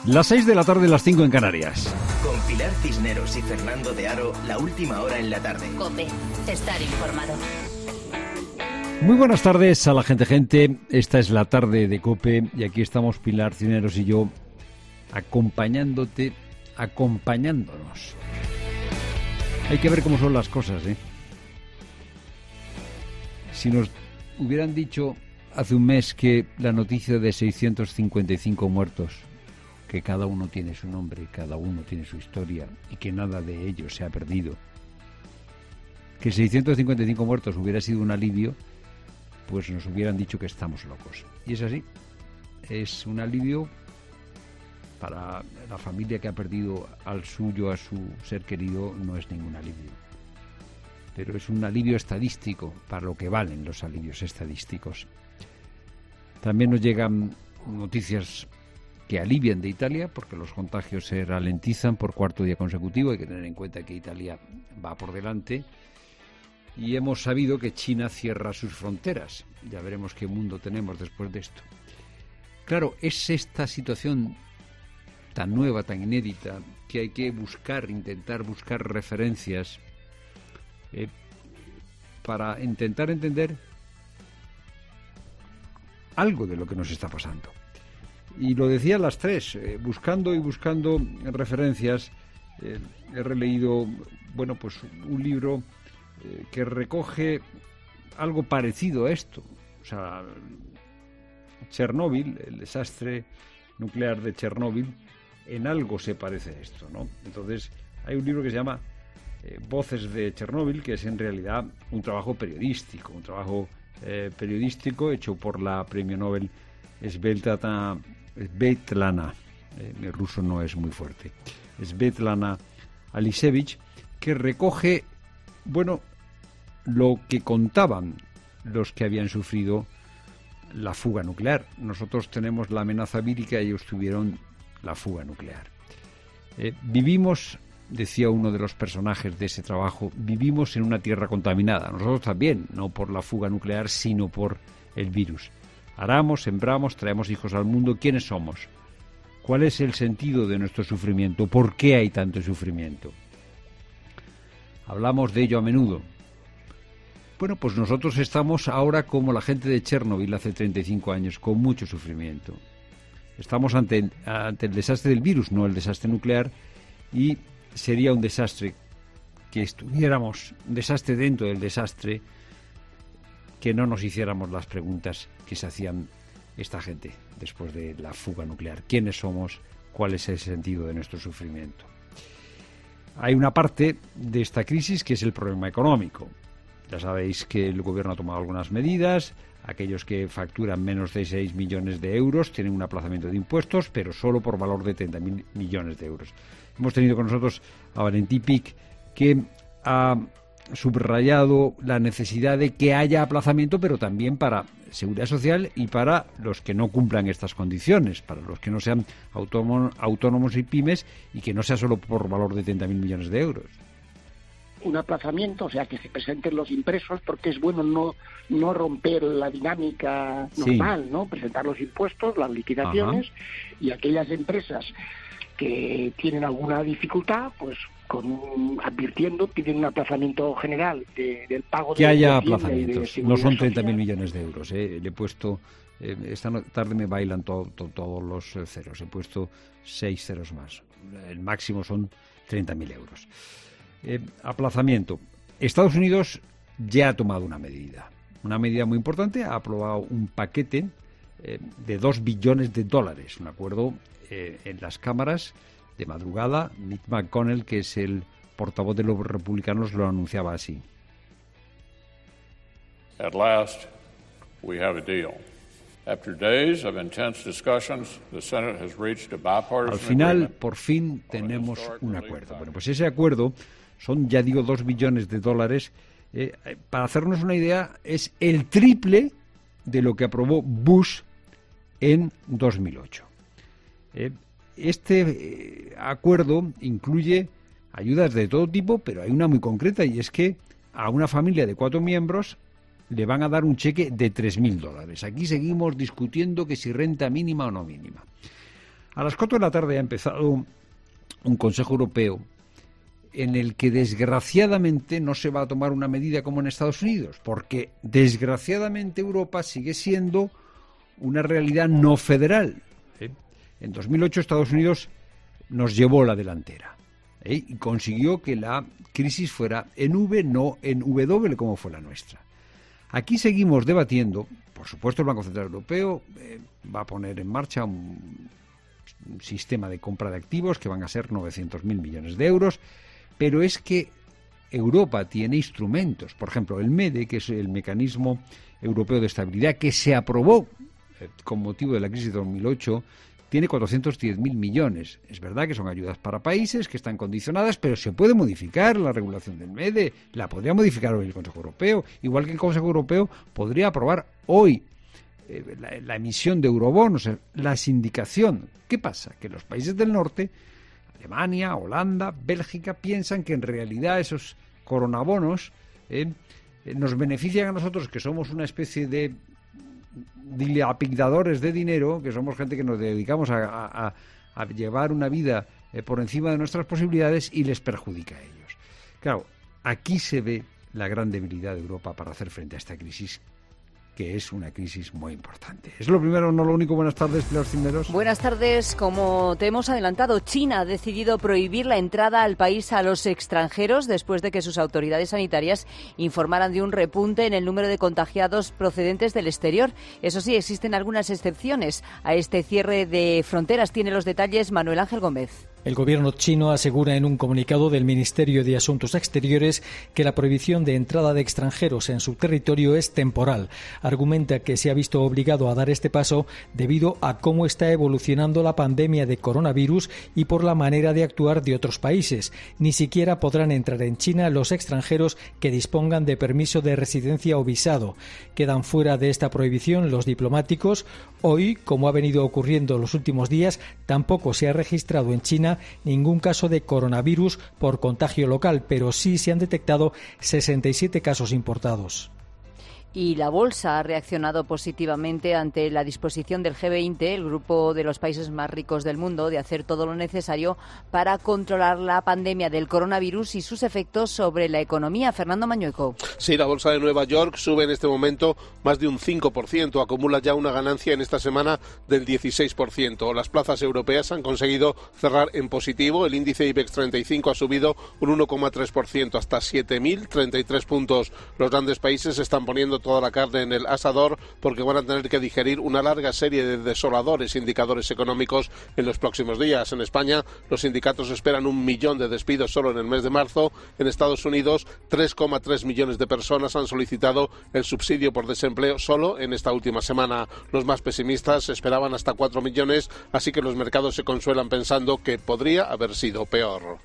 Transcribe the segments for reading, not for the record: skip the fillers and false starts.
Las 6 de la tarde, las 5 en Canarias. Con Pilar Cisneros y Fernando de Aro, la última hora en la tarde. COPE, estar informado. Muy buenas tardes a la gente. Esta es la tarde de COPE y aquí estamos Pilar Cisneros y yo acompañándonos. Hay que ver cómo son las cosas, ¿eh? Si nos hubieran dicho hace un mes que la noticia de 655 muertos, que cada uno tiene su nombre, cada uno tiene su historia y que nada de ello se ha perdido, que 655 muertos hubiera sido un alivio, pues nos hubieran dicho que estamos locos. Y es así, es un alivio para la familia que ha perdido al suyo, a su ser querido, no es ningún alivio. Pero es un alivio estadístico, para lo que valen los alivios estadísticos. También nos llegan noticias que alivian de Italia, porque los contagios se ralentizan por cuarto día consecutivo. Hay que tener en cuenta que Italia va por delante. Y hemos sabido que China cierra sus fronteras. Ya veremos qué mundo tenemos después de esto. Claro, es esta situación tan nueva, tan inédita, que hay que intentar buscar referencias para intentar entender algo de lo que nos está pasando. Y lo decían las tres, buscando referencias. He releído, pues un libro que recoge algo parecido a esto. O sea, Chernóbil, el desastre nuclear de Chernóbil, en algo se parece a esto, ¿no? Entonces, hay un libro que se llama Voces de Chernóbil, que es en realidad un trabajo periodístico, hecho por la premio Nobel Svetlana, mi ruso no es muy fuerte, Svetlana Alisevich, que recoge, lo que contaban los que habían sufrido la fuga nuclear. Nosotros tenemos la amenaza vírica, ellos tuvieron la fuga nuclear. Vivimos, decía uno de los personajes de ese trabajo, vivimos en una tierra contaminada. Nosotros también, no por la fuga nuclear, sino por el virus. Aramos, sembramos, traemos hijos al mundo. ¿Quiénes somos? ¿Cuál es el sentido de nuestro sufrimiento? ¿Por qué hay tanto sufrimiento? Hablamos de ello a menudo. Pues nosotros estamos ahora como la gente de Chernóbil hace 35 años, con mucho sufrimiento. Estamos ante el desastre del virus, no el desastre nuclear, y sería un desastre que estuviéramos, un desastre dentro del desastre, que no nos hiciéramos las preguntas que se hacían esta gente después de la fuga nuclear. ¿Quiénes somos? ¿Cuál es el sentido de nuestro sufrimiento? Hay una parte de esta crisis que es el problema económico. Ya sabéis que el gobierno ha tomado algunas medidas. Aquellos que facturan menos de 6 millones de euros tienen un aplazamiento de impuestos, pero solo por valor de 30.000 millones de euros. Hemos tenido con nosotros a Valentí Pic, que ha subrayado la necesidad de que haya aplazamiento, pero también para seguridad social y para los que no cumplan estas condiciones, para los que no sean autónomos y pymes, y que no sea solo por valor de 30.000 millones de euros. Un aplazamiento, o sea, que se presenten los impresos, porque es bueno no romper la dinámica normal, sí, ¿no? Presentar los impuestos, las liquidaciones. Ajá. Y aquellas empresas que tienen alguna dificultad, pues advirtiendo, piden un aplazamiento general del pago. Que haya aplazamientos, no son 30.000 millones de euros. Le he puesto, esta tarde me bailan todos los ceros, he puesto 6 ceros más. El máximo son 30.000 euros. Aplazamiento. Estados Unidos ya ha tomado una medida muy importante, ha aprobado un paquete de $2 billones, un acuerdo en las cámaras de madrugada. Mitch McConnell, que es el portavoz de los republicanos, lo anunciaba así. At last, we have a deal. After days of intense discussions, the Senate has reached a bipartisan Al final, por fin, tenemos un acuerdo. Pues ese acuerdo son, ya digo, $2 billones. Para hacernos una idea, es el triple de lo que aprobó Bush en 2008. Este acuerdo incluye ayudas de todo tipo, pero hay una muy concreta, y es que a una familia de 4 miembros le van a dar un cheque de $3.000. Aquí seguimos discutiendo que si renta mínima o no mínima. A las 4 de la tarde ha empezado un Consejo Europeo en el que desgraciadamente no se va a tomar una medida como en Estados Unidos, porque desgraciadamente Europa sigue siendo una realidad no federal. En 2008 Estados Unidos nos llevó la delantera y consiguió que la crisis fuera en V, no en W como fue la nuestra. Aquí seguimos debatiendo. Por supuesto, el Banco Central Europeo va a poner en marcha un sistema de compra de activos que van a ser 900.000 millones de euros, pero es que Europa tiene instrumentos. Por ejemplo, el MEDE, que es el Mecanismo Europeo de Estabilidad, que se aprobó con motivo de la crisis de 2008, tiene 410.000 millones. Es verdad que son ayudas para países que están condicionadas, pero se puede modificar la regulación del MEDE, la podría modificar hoy el Consejo Europeo, igual que el Consejo Europeo podría aprobar hoy la emisión de eurobonos, la sindicación. ¿Qué pasa? Que los países del norte, Alemania, Holanda, Bélgica, piensan que en realidad esos coronabonos nos benefician a nosotros, que somos una especie de dilapidadores de dinero, que somos gente que nos dedicamos a llevar una vida por encima de nuestras posibilidades, y les perjudica a ellos. Claro, aquí se ve la gran debilidad de Europa para hacer frente a esta crisis, que es una crisis muy importante. Es lo primero, no lo único. Buenas tardes, Pilar Cisneros. Buenas tardes. Como te hemos adelantado, China ha decidido prohibir la entrada al país a los extranjeros después de que sus autoridades sanitarias informaran de un repunte en el número de contagiados procedentes del exterior. Eso sí, existen algunas excepciones a este cierre de fronteras. Tiene los detalles Manuel Ángel Gómez. El gobierno chino asegura en un comunicado del Ministerio de Asuntos Exteriores que la prohibición de entrada de extranjeros en su territorio es temporal. Argumenta que se ha visto obligado a dar este paso debido a cómo está evolucionando la pandemia de coronavirus y por la manera de actuar de otros países. Ni siquiera podrán entrar en China los extranjeros que dispongan de permiso de residencia o visado. Quedan fuera de esta prohibición los diplomáticos. Hoy, como ha venido ocurriendo los últimos días, tampoco se ha registrado en China ningún caso de coronavirus por contagio local, pero sí se han detectado 67 casos importados. Y la bolsa ha reaccionado positivamente ante la disposición del G20, el grupo de los países más ricos del mundo, de hacer todo lo necesario para controlar la pandemia del coronavirus y sus efectos sobre la economía. Fernando Mañueco. Sí, la bolsa de Nueva York sube en este momento más de un 5%, acumula ya una ganancia en esta semana del 16%. Las plazas europeas han conseguido cerrar en positivo, el índice IBEX 35 ha subido un 1,3% hasta 7.033 puntos. Los grandes países se están poniendo toda la carne en el asador porque van a tener que digerir una larga serie de desoladores indicadores económicos en los próximos días. En España, los sindicatos esperan 1 millón de despidos solo en el mes de marzo. En Estados Unidos, 3,3 millones de personas han solicitado el subsidio por desempleo solo en esta última semana. Los más pesimistas esperaban hasta 4 millones, así que los mercados se consuelan pensando que podría haber sido peor.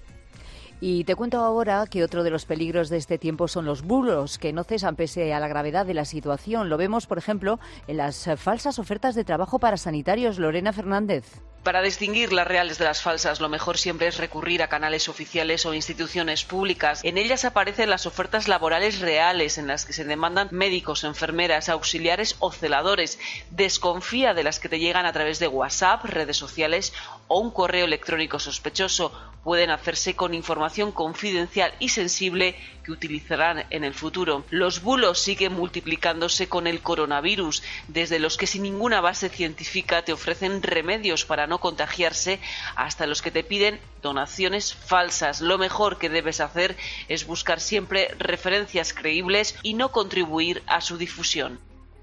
Y te cuento ahora que otro de los peligros de este tiempo son los bulos, que no cesan pese a la gravedad de la situación. Lo vemos, por ejemplo, en las falsas ofertas de trabajo para sanitarios. Lorena Fernández. Para distinguir las reales de las falsas, lo mejor siempre es recurrir a canales oficiales o instituciones públicas. En ellas aparecen las ofertas laborales reales, en las que se demandan médicos, enfermeras, auxiliares o celadores. Desconfía de las que te llegan a través de WhatsApp, redes sociales o un correo electrónico sospechoso. Pueden hacerse con información confidencial y sensible que utilizarán en el futuro. Los bulos siguen multiplicándose con el coronavirus, desde los que sin ninguna base científica te ofrecen remedios para no contagiarse, hasta los que te piden donaciones falsas. Lo mejor que debes hacer es buscar siempre referencias creíbles y no contribuir a su difusión.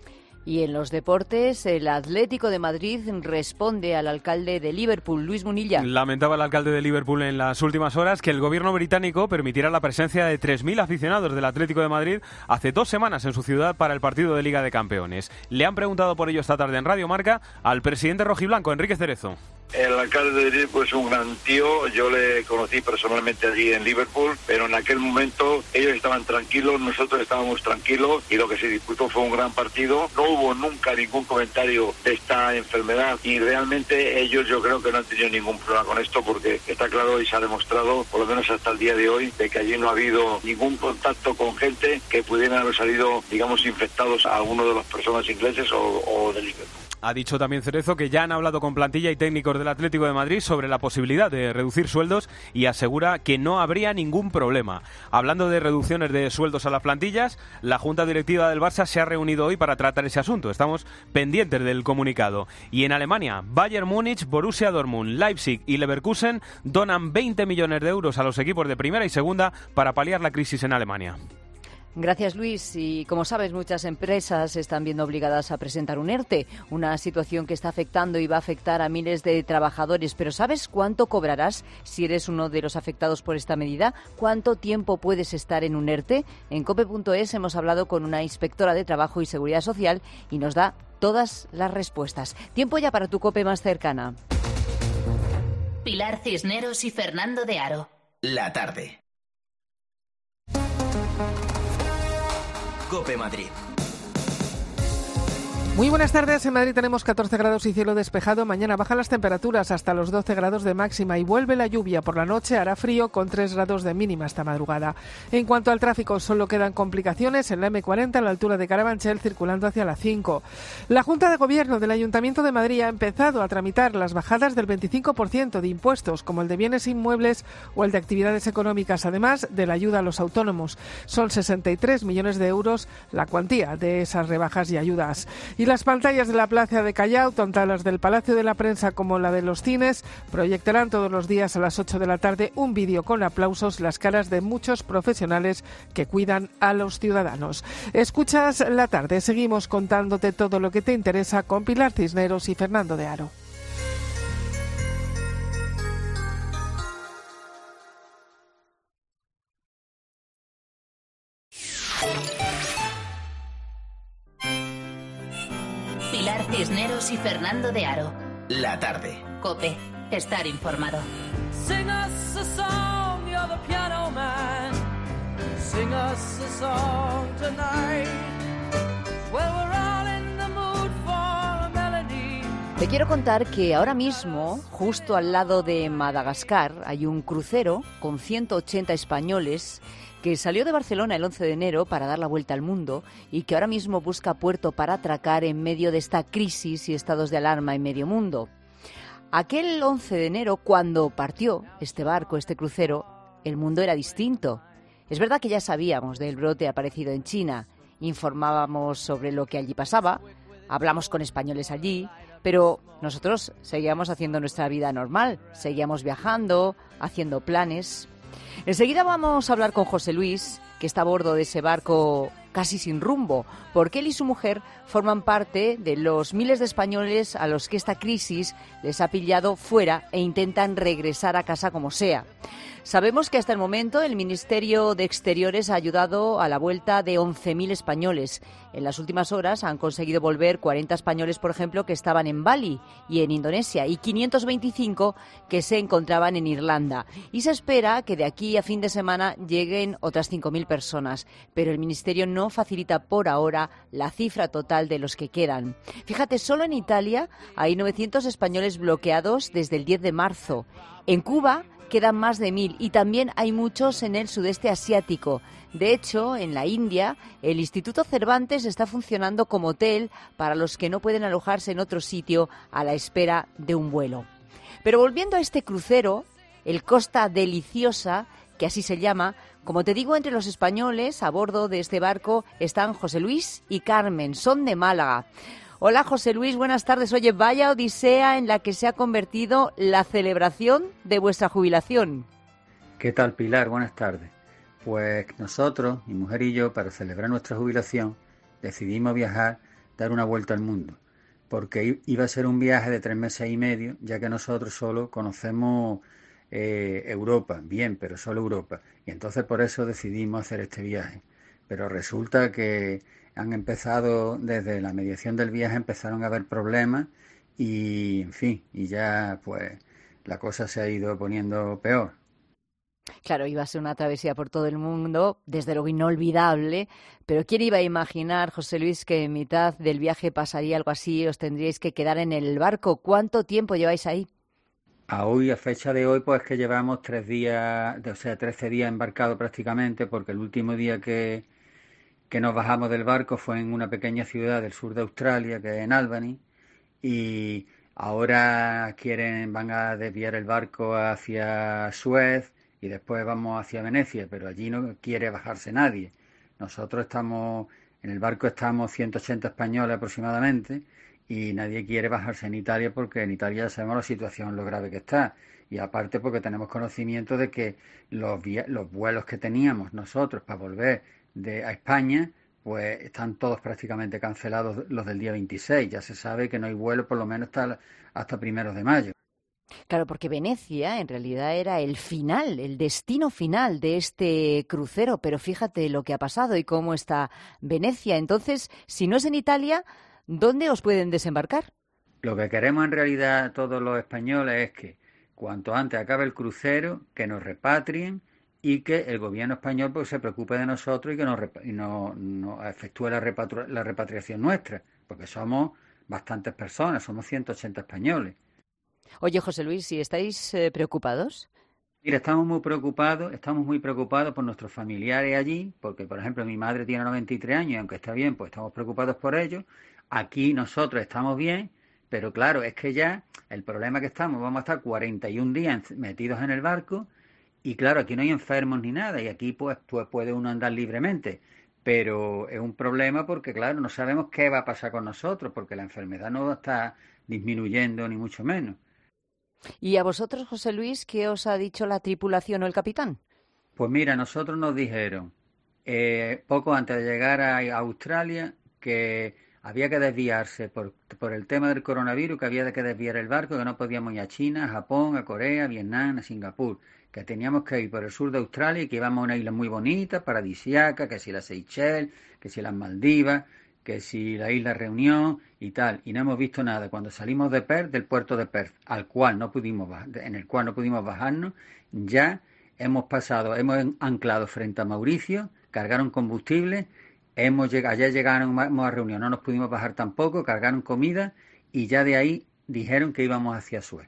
Y en los deportes, el Atlético de Madrid responde al alcalde de Liverpool, Luis Munilla. Lamentaba el alcalde de Liverpool en las últimas horas que el gobierno británico permitiera la presencia de 3.000 aficionados del Atlético de Madrid hace 2 semanas en su ciudad para el partido de Liga de Campeones. Le han preguntado por ello esta tarde en Radio Marca al presidente rojiblanco, Enrique Cerezo. El alcalde de Liverpool es un gran tío, yo le conocí personalmente allí en Liverpool, pero en aquel momento ellos estaban tranquilos, nosotros estábamos tranquilos y lo que se disputó fue un gran partido. No hubo nunca ningún comentario de esta enfermedad y realmente ellos yo creo que no han tenido ningún problema con esto porque está claro y se ha demostrado, por lo menos hasta el día de hoy, de que allí no ha habido ningún contacto con gente que pudieran haber salido, digamos, infectados a alguno de las personas ingleses o de Liverpool. Ha dicho también Cerezo que ya han hablado con plantilla y técnicos del Atlético de Madrid sobre la posibilidad de reducir sueldos y asegura que no habría ningún problema. Hablando de reducciones de sueldos a las plantillas, la Junta Directiva del Barça se ha reunido hoy para tratar ese asunto. Estamos pendientes del comunicado. Y en Alemania, Bayern Múnich, Borussia Dortmund, Leipzig y Leverkusen donan 20 millones de euros a los equipos de primera y segunda para paliar la crisis en Alemania. Gracias, Luis. Y como sabes, muchas empresas se están viendo obligadas a presentar un ERTE, una situación que está afectando y va a afectar a miles de trabajadores. Pero ¿sabes cuánto cobrarás si eres uno de los afectados por esta medida? ¿Cuánto tiempo puedes estar en un ERTE? En COPE.es hemos hablado con una inspectora de Trabajo y Seguridad Social y nos da todas las respuestas. Tiempo ya para tu COPE más cercana. Pilar Cisneros y Fernando de Aro. La tarde. COPE Madrid. Muy buenas tardes. En Madrid tenemos 14 grados y cielo despejado. Mañana bajan las temperaturas hasta los 12 grados de máxima y vuelve la lluvia. Por la noche hará frío con 3 grados de mínima esta madrugada. En cuanto al tráfico, solo quedan complicaciones en la M40 a la altura de Carabanchel circulando hacia la 5. La Junta de Gobierno del Ayuntamiento de Madrid ha empezado a tramitar las bajadas del 25% de impuestos, como el de bienes inmuebles o el de actividades económicas, además de la ayuda a los autónomos. Son 63 millones de euros la cuantía de esas rebajas y ayudas. Y las pantallas de la Plaza de Callao, tanto las del Palacio de la Prensa como la de los cines, proyectarán todos los días a las 8 de la tarde un vídeo con aplausos, las caras de muchos profesionales que cuidan a los ciudadanos. Escuchas La Tarde, seguimos contándote todo lo que te interesa con Pilar Cisneros y Fernando de Aro. Pilar Cisneros y Fernando de Aro. La tarde. COPE. Estar informado. Sing us a song, you're the piano man. Sing us a song tonight. Well, we're all in the mood for a melody. Te quiero contar que ahora mismo, justo al lado de Madagascar, hay un crucero con 180 españoles que salió de Barcelona el 11 de enero para dar la vuelta al mundo y que ahora mismo busca puerto para atracar en medio de esta crisis y estados de alarma en medio mundo. Aquel 11 de enero, cuando partió este barco, este crucero, el mundo era distinto. Es verdad que ya sabíamos del brote aparecido en China, informábamos sobre lo que allí pasaba, hablamos con españoles allí, pero nosotros seguíamos haciendo nuestra vida normal, seguíamos viajando, haciendo planes. Enseguida vamos a hablar con José Luis, que está a bordo de ese barco casi sin rumbo, porque él y su mujer forman parte de los miles de españoles a los que esta crisis les ha pillado fuera e intentan regresar a casa como sea. Sabemos que hasta el momento el Ministerio de Exteriores ha ayudado a la vuelta de 11.000 españoles. En las últimas horas han conseguido volver 40 españoles, por ejemplo, que estaban en Bali y en Indonesia, y 525 que se encontraban en Irlanda. Y se espera que de aquí a fin de semana lleguen otras 5.000 personas. Pero el Ministerio no facilita por ahora la cifra total de los que quedan. Fíjate, solo en Italia hay 900 españoles bloqueados desde el 10 de marzo. En Cuba quedan más de 1.000 y también hay muchos en el sudeste asiático. De hecho, en la India, el Instituto Cervantes está funcionando como hotel para los que no pueden alojarse en otro sitio a la espera de un vuelo. Pero volviendo a este crucero, el Costa Deliciosa, que así se llama, como te digo, entre los españoles a bordo de este barco están José Luis y Carmen, son de Málaga. Hola José Luis, buenas tardes. Oye, vaya odisea en la que se ha convertido la celebración de vuestra jubilación. ¿Qué tal, Pilar? Buenas tardes. Pues nosotros, mi mujer y yo, para celebrar nuestra jubilación, decidimos viajar, dar una vuelta al mundo, porque iba a ser un viaje de 3 meses y medio, ya que nosotros solo conocemos Europa, bien, pero solo Europa, y entonces por eso decidimos hacer este viaje. Pero resulta que han empezado, desde la mediación del viaje, empezaron a haber problemas y, en fin, y ya pues la cosa se ha ido poniendo peor. Claro, iba a ser una travesía por todo el mundo, desde luego inolvidable, pero ¿quién iba a imaginar, José Luis, que en mitad del viaje pasaría algo así, os tendríais que quedar en el barco? ¿Cuánto tiempo lleváis ahí? A fecha de hoy, pues que llevamos 3 días, o sea, 13 días embarcados prácticamente, porque el último día que nos bajamos del barco fue en una pequeña ciudad del sur de Australia, que es en Albany, y ahora van a desviar el barco hacia Suez y después vamos hacia Venecia, pero allí no quiere bajarse nadie. Nosotros en el barco estamos 180 españoles aproximadamente y nadie quiere bajarse en Italia porque en Italia ya sabemos la situación, lo grave que está. Y aparte porque tenemos conocimiento de que los vuelos que teníamos nosotros para volver a España, pues están todos prácticamente cancelados los del día 26. Ya se sabe que no hay vuelo por lo menos hasta primeros de mayo. Claro, porque Venecia en realidad era el destino final de este crucero, pero fíjate lo que ha pasado y cómo está Venecia. Entonces, si no es en Italia, ¿dónde os pueden desembarcar? Lo que queremos en realidad todos los españoles es que cuanto antes acabe el crucero, que nos repatrien y que el gobierno español pues se preocupe de nosotros y que nos efectúe la repatriación nuestra, porque somos bastantes personas, somos 180 españoles. Oye, José Luis, ¿y estáis preocupados? Mira, estamos muy preocupados por nuestros familiares allí, porque, por ejemplo, mi madre tiene 93 años y aunque está bien, pues estamos preocupados por ellos. Aquí nosotros estamos bien, pero claro, es que ya el problema que vamos a estar 41 días metidos en el barco y claro, aquí no hay enfermos ni nada y aquí pues puede uno andar libremente. Pero es un problema porque, claro, no sabemos qué va a pasar con nosotros, porque la enfermedad no está disminuyendo ni mucho menos. ¿Y a vosotros, José Luis, qué os ha dicho la tripulación o el capitán? Pues mira, nosotros nos dijeron, poco antes de llegar a Australia, que había que desviarse por el tema del coronavirus, que había que desviar el barco, que no podíamos ir a China, a Japón, a Corea, a Vietnam, a Singapur, que teníamos que ir por el sur de Australia y que íbamos a una isla muy bonita, paradisíaca, que si las Seychelles, que si las Maldivas, que si la isla Reunión y tal, y no hemos visto nada. Cuando salimos de Perth, del puerto de Perth, en el cual no pudimos bajarnos, ya hemos anclado frente a Mauricio, cargaron combustible, ayer llegamos a Reunión, no nos pudimos bajar tampoco, cargaron comida y ya de ahí dijeron que íbamos hacia Suez.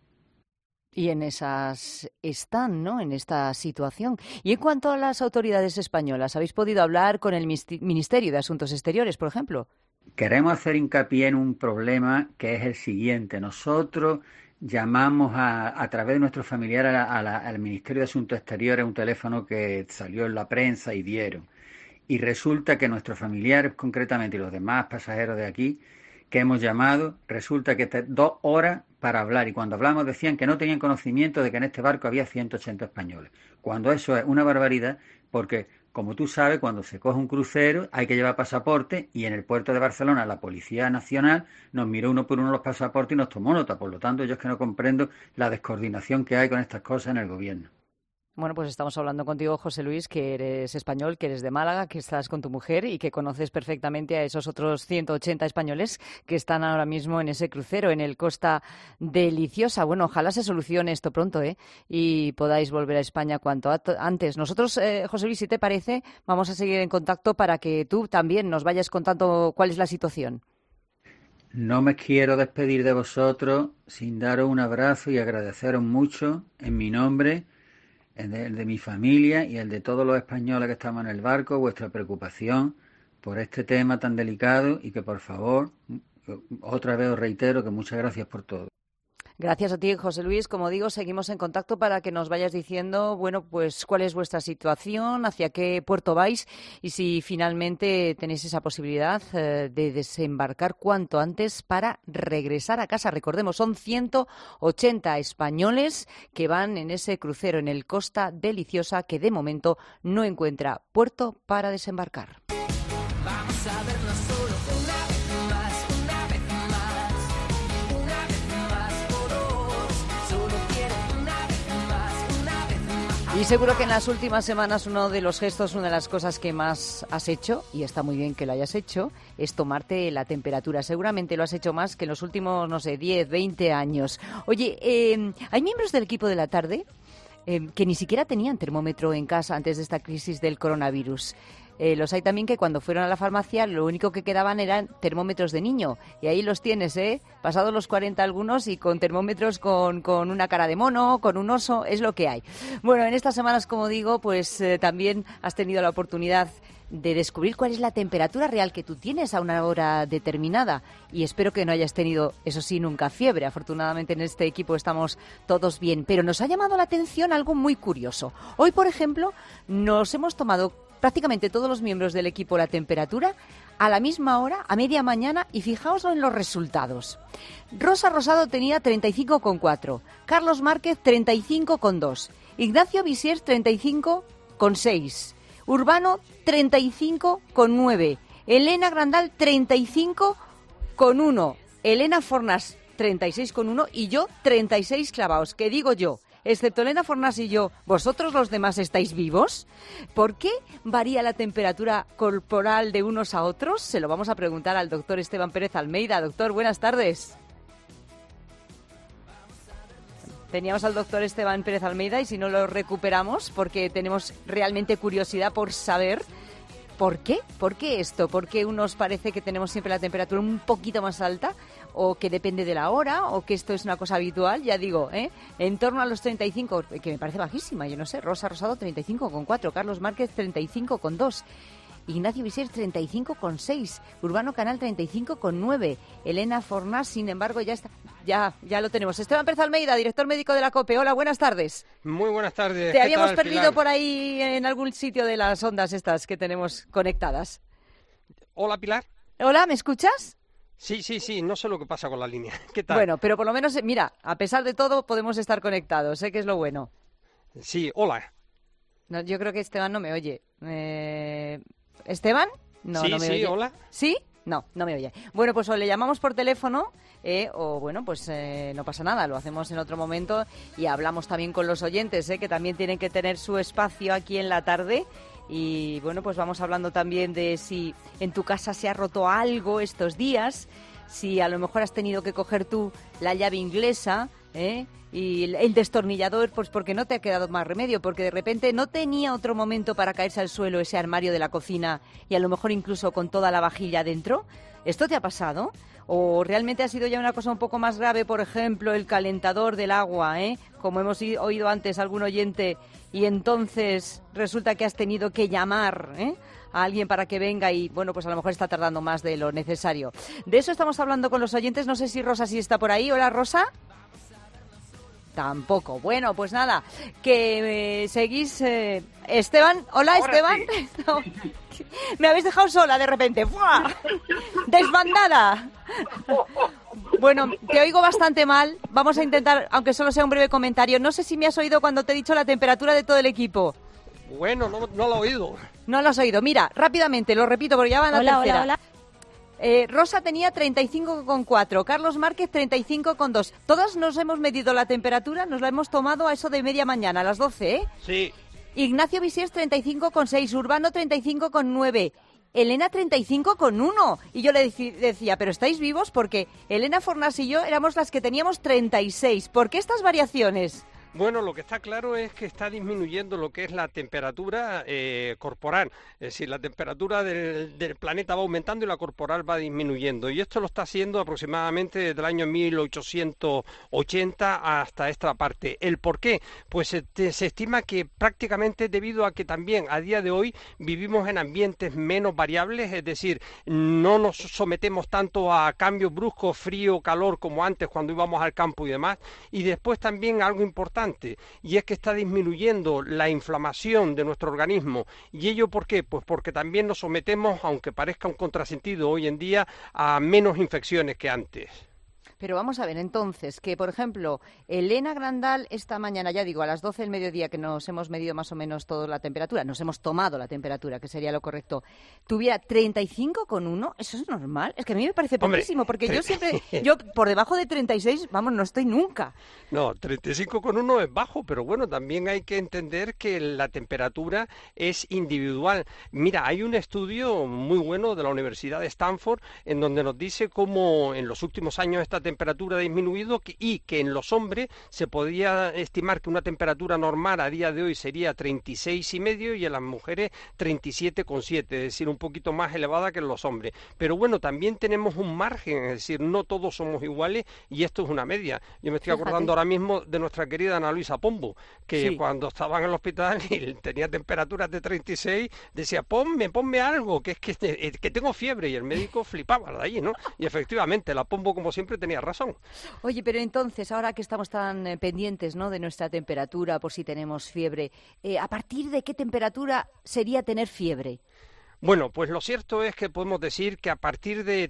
Y en esas están, ¿no?, en esta situación. Y en cuanto a las autoridades españolas, ¿habéis podido hablar con el Ministerio de Asuntos Exteriores, por ejemplo? Queremos hacer hincapié en un problema que es el siguiente. Nosotros llamamos a través de nuestro familiar al Ministerio de Asuntos Exteriores, un teléfono que salió en la prensa y dieron. Y resulta que nuestros familiares, concretamente, y los demás pasajeros de aquí, que hemos llamado, resulta que 2 horas para hablar, y cuando hablamos decían que no tenían conocimiento de que en este barco había 180 españoles, cuando eso es una barbaridad, porque como tú sabes, cuando se coge un crucero hay que llevar pasaporte, y en el puerto de Barcelona la Policía Nacional nos miró uno por uno los pasaportes y nos tomó nota. Por lo tanto, yo es que no comprendo la descoordinación que hay con estas cosas en el gobierno. Bueno, pues estamos hablando contigo, José Luis, que eres español, que eres de Málaga, que estás con tu mujer y que conoces perfectamente a esos otros 180 españoles que están ahora mismo en ese crucero, en el Costa Deliciosa. Bueno, ojalá se solucione esto pronto, y podáis volver a España cuanto antes. Nosotros, José Luis, si te parece, vamos a seguir en contacto para que tú también nos vayas contando cuál es la situación. No me quiero despedir de vosotros sin daros un abrazo y agradeceros mucho en mi nombre, el de mi familia y el de todos los españoles que estamos en el barco, vuestra preocupación por este tema tan delicado y que, por favor, otra vez os reitero que muchas gracias por todo. Gracias a ti, José Luis. Como digo, seguimos en contacto para que nos vayas diciendo, bueno, pues cuál es vuestra situación, hacia qué puerto vais y si finalmente tenéis esa posibilidad de desembarcar cuanto antes para regresar a casa. Recordemos, son 180 españoles que van en ese crucero en el Costa Deliciosa que de momento no encuentra puerto para desembarcar. Vamos a vernos solo una vez más, una vez más, una vez más por dos. Solo quiero una vez más. Y seguro que en las últimas semanas uno de los gestos, una de las cosas que más has hecho, y está muy bien que lo hayas hecho, es tomarte la temperatura. Seguramente lo has hecho más que en los últimos, 10, 20 años. Oye, hay miembros del equipo de la tarde que ni siquiera tenían termómetro en casa antes de esta crisis del coronavirus. los hay también que cuando fueron a la farmacia lo único que quedaban eran termómetros de niño. Y ahí los tienes, pasados los 40 algunos y con termómetros con una cara de mono, con un oso, es lo que hay. Bueno, en estas semanas, como digo, pues también has tenido la oportunidad de descubrir cuál es la temperatura real que tú tienes a una hora determinada, y espero que no hayas tenido, eso sí, nunca fiebre. Afortunadamente en este equipo estamos todos bien, pero nos ha llamado la atención algo muy curioso. Hoy, por ejemplo, nos hemos tomado prácticamente todos los miembros del equipo la temperatura a la misma hora, a media mañana, y fijaos en los resultados. Rosa Rosado tenía 35,4, Carlos Márquez 35,2, Ignacio Visier 35,6, Urbano 35,9, Elena Grandal 35,1, Elena Fornás 36,1 y yo 36 clavados. ¿Qué digo yo? Excepto Elena Fornás y yo, ¿vosotros los demás estáis vivos? ¿Por qué varía la temperatura corporal de unos a otros? Se lo vamos a preguntar al doctor Esteban Pérez Almeida. Doctor, buenas tardes. Teníamos al doctor Esteban Pérez Almeida y si no lo recuperamos, porque tenemos realmente curiosidad por saber por qué. ¿Por qué esto? ¿Por qué unos parece que tenemos siempre la temperatura un poquito más alta? ¿O que depende de la hora? ¿O que esto es una cosa habitual? Ya digo, en torno a los 35, que me parece bajísima, yo no sé. Rosa Rosado 35,4, Carlos Márquez 35,2. Ignacio Visier 35,6, Urbano Canal 35,9, Elena Fornás, sin embargo, ya lo tenemos. Esteban Pérez Almeida, director médico de la COPE. Hola, buenas tardes. Muy buenas tardes. Te habíamos perdido, Pilar, por ahí en algún sitio de las ondas estas que tenemos conectadas. Hola, Pilar. Hola, ¿me escuchas? Sí, no sé lo que pasa con la línea. ¿Qué tal? Bueno, pero por lo menos, mira, a pesar de todo podemos estar conectados, que es lo bueno. Sí, hola. No, yo creo que Esteban no me oye. ¿Esteban? No, sí, no me sí, oye. Hola. ¿Sí? No me oye. Bueno, pues o le llamamos por teléfono o bueno, pues no pasa nada, lo hacemos en otro momento y hablamos también con los oyentes, que también tienen que tener su espacio aquí en la tarde. Y bueno, pues vamos hablando también de si en tu casa se ha roto algo estos días, si a lo mejor has tenido que coger tú la llave inglesa, y el destornillador, pues porque no te ha quedado más remedio, porque de repente no tenía otro momento para caerse al suelo ese armario de la cocina y a lo mejor incluso con toda la vajilla dentro. ¿Esto te ha pasado? ¿O realmente ha sido ya una cosa un poco más grave, por ejemplo, el calentador del agua, como hemos oído antes algún oyente, y entonces resulta que has tenido que llamar, a alguien para que venga y, bueno, pues a lo mejor está tardando más de lo necesario? De eso estamos hablando con los oyentes. No sé si Rosa sí está por ahí. Hola, Rosa. Tampoco. Bueno, pues nada, que seguís... Esteban, hola. Ahora Esteban. Sí. No, me habéis dejado sola de repente. ¡Fua! ¡Desbandada! Bueno, te oigo bastante mal. Vamos a intentar, aunque solo sea un breve comentario. No sé si me has oído cuando te he dicho la temperatura de todo el equipo. Bueno, no lo he oído. No lo has oído. Mira, rápidamente, lo repito porque ya van a la tercera. Hola. Rosa tenía 35,4, Carlos Márquez 35,2. Todas nos hemos medido la temperatura, nos la hemos tomado a eso de media mañana, a las 12, Sí. Ignacio Visier 35,6, Urbano 35,9, Elena 35,1. Y yo le decía, ¿pero estáis vivos? Porque Elena Fornás y yo éramos las que teníamos 36. ¿Por qué estas variaciones? Bueno, lo que está claro es que está disminuyendo lo que es la temperatura corporal. Es decir, la temperatura del planeta va aumentando y la corporal va disminuyendo. Y esto lo está haciendo aproximadamente desde el año 1880 hasta esta parte. ¿El por qué? Pues se estima que prácticamente debido a que también a día de hoy vivimos en ambientes menos variables, es decir, no nos sometemos tanto a cambios bruscos, frío, calor, como antes cuando íbamos al campo y demás. Y después también algo importante, y es que está disminuyendo la inflamación de nuestro organismo. ¿Y ello por qué? Pues porque también nos sometemos, aunque parezca un contrasentido hoy en día, a menos infecciones que antes. Pero vamos a ver, entonces, que por ejemplo, Elena Grandal esta mañana, ya digo, a las 12 del mediodía, que nos hemos medido más o menos toda la temperatura, nos hemos tomado la temperatura, que sería lo correcto, tuviera 35,1, ¿eso es normal? Es que a mí me parece poquísimo, porque yo siempre, yo por debajo de 36, vamos, no estoy nunca. No, 35,1 es bajo, pero bueno, también hay que entender que la temperatura es individual. Mira, hay un estudio muy bueno de la Universidad de Stanford en donde nos dice cómo en los últimos años esta temperatura temperatura ha disminuido y que en los hombres se podía estimar que una temperatura normal a día de hoy sería 36,5 y en las mujeres 37,7, es decir, un poquito más elevada que en los hombres. Pero bueno, también tenemos un margen, es decir, no todos somos iguales y esto es una media. Yo me estoy acordando ahora mismo de nuestra querida Ana Luisa Pombo, que cuando estaba en el hospital y tenía temperaturas de 36, decía, ponme algo, que es que tengo fiebre, y el médico flipaba de ahí, ¿no? Y efectivamente, la Pombo, como siempre, tenía razón. Oye, pero entonces, ahora que estamos tan pendientes, ¿no?, de nuestra temperatura, por si tenemos fiebre, ¿a partir de qué temperatura sería tener fiebre? Bueno, pues lo cierto es que podemos decir que a partir de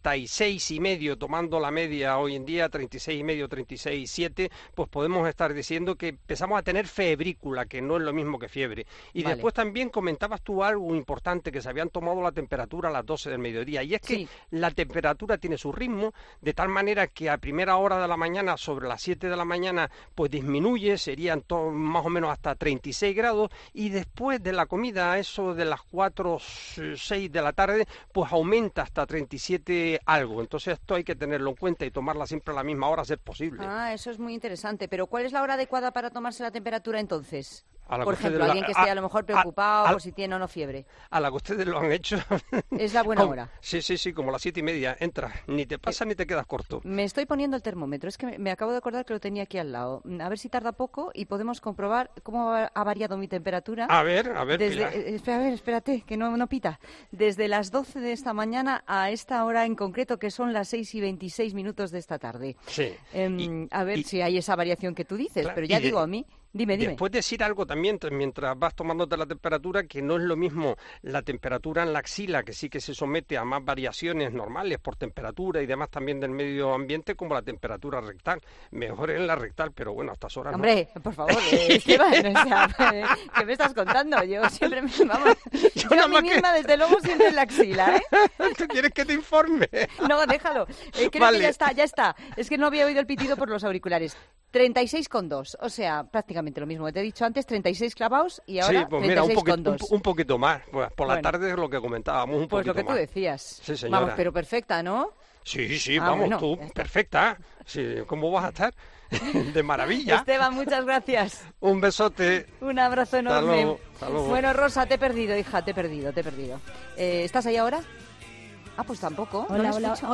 36,5, tomando la media hoy en día, 36,5, 36,7, pues podemos estar diciendo que empezamos a tener febrícula, que no es lo mismo que fiebre. Y después también comentabas tú algo importante, que se habían tomado la temperatura a las 12 del mediodía, y es que la temperatura tiene su ritmo, de tal manera que a primera hora de la mañana, sobre las 7 de la mañana, pues disminuye, serían más o menos hasta 36 grados, y después de la comida, eso de las 4 6 de la tarde, pues aumenta hasta 37 algo. Entonces esto hay que tenerlo en cuenta y tomarla siempre a la misma hora, a ser posible. Ah, eso es muy interesante. Pero ¿cuál es la hora adecuada para tomarse la temperatura entonces? Por ejemplo, de alguien que esté a lo mejor preocupado por si tiene o no fiebre. A la que ustedes lo han hecho. Es la buena hora. Sí, como las 7:30. Entras, ni te pasa ni te quedas corto. Me estoy poniendo el termómetro. Es que me acabo de acordar que lo tenía aquí al lado. A ver si tarda poco y podemos comprobar cómo ha variado mi temperatura. A ver, espérate, que no pita. Desde las 12 de esta mañana a esta hora en concreto, que son las 6:26 de esta tarde. Sí. A ver si hay esa variación que tú dices, claro, pero ya digo a mí. Dime. Después decir algo también, mientras vas tomándote la temperatura, que no es lo mismo la temperatura en la axila, que sí que se somete a más variaciones normales por temperatura y demás también del medio ambiente, como la temperatura rectal. Mejor en la rectal, pero bueno, a estas horas Hombre, por favor, Esteban, ¿qué me estás contando? Yo siempre yo a mí misma, desde luego, siempre en la axila, ¿eh? ¿Tú quieres que te informe? No, déjalo. Creo que ya está. Es que no había oído el pitido por los auriculares. 36,2, o sea, prácticamente lo mismo que te he dicho antes, 36 clavados y ahora sí, pues mira, 36,2. un poquito más, pues por la tarde es lo que comentábamos, un pues poquito más. Pues lo que tú decías. Sí, señora. Vamos, pero perfecta, ¿no? Sí, vamos, bueno, tú, perfecta. Sí, ¿cómo vas a estar? De maravilla. Esteban, muchas gracias. Un besote. Un abrazo enorme. Hasta luego. Bueno, Rosa, te he perdido, hija, te he perdido. ¿Estás ahí ahora? Ah, pues tampoco. Hola.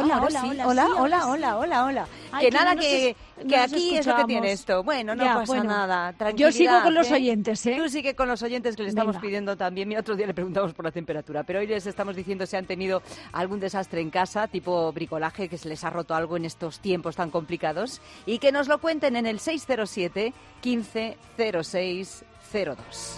Ay, que nada, que aquí es lo que tiene esto. Bueno, no pasa nada. Tranquilidad. Yo sigo con los oyentes, ¿eh? Tú sigue con los oyentes, que le estamos pidiendo también. Mira, otro día le preguntamos por la temperatura, pero hoy les estamos diciendo si han tenido algún desastre en casa, tipo bricolaje, que se les ha roto algo en estos tiempos tan complicados, y que nos lo cuenten en el 607 15 06 02.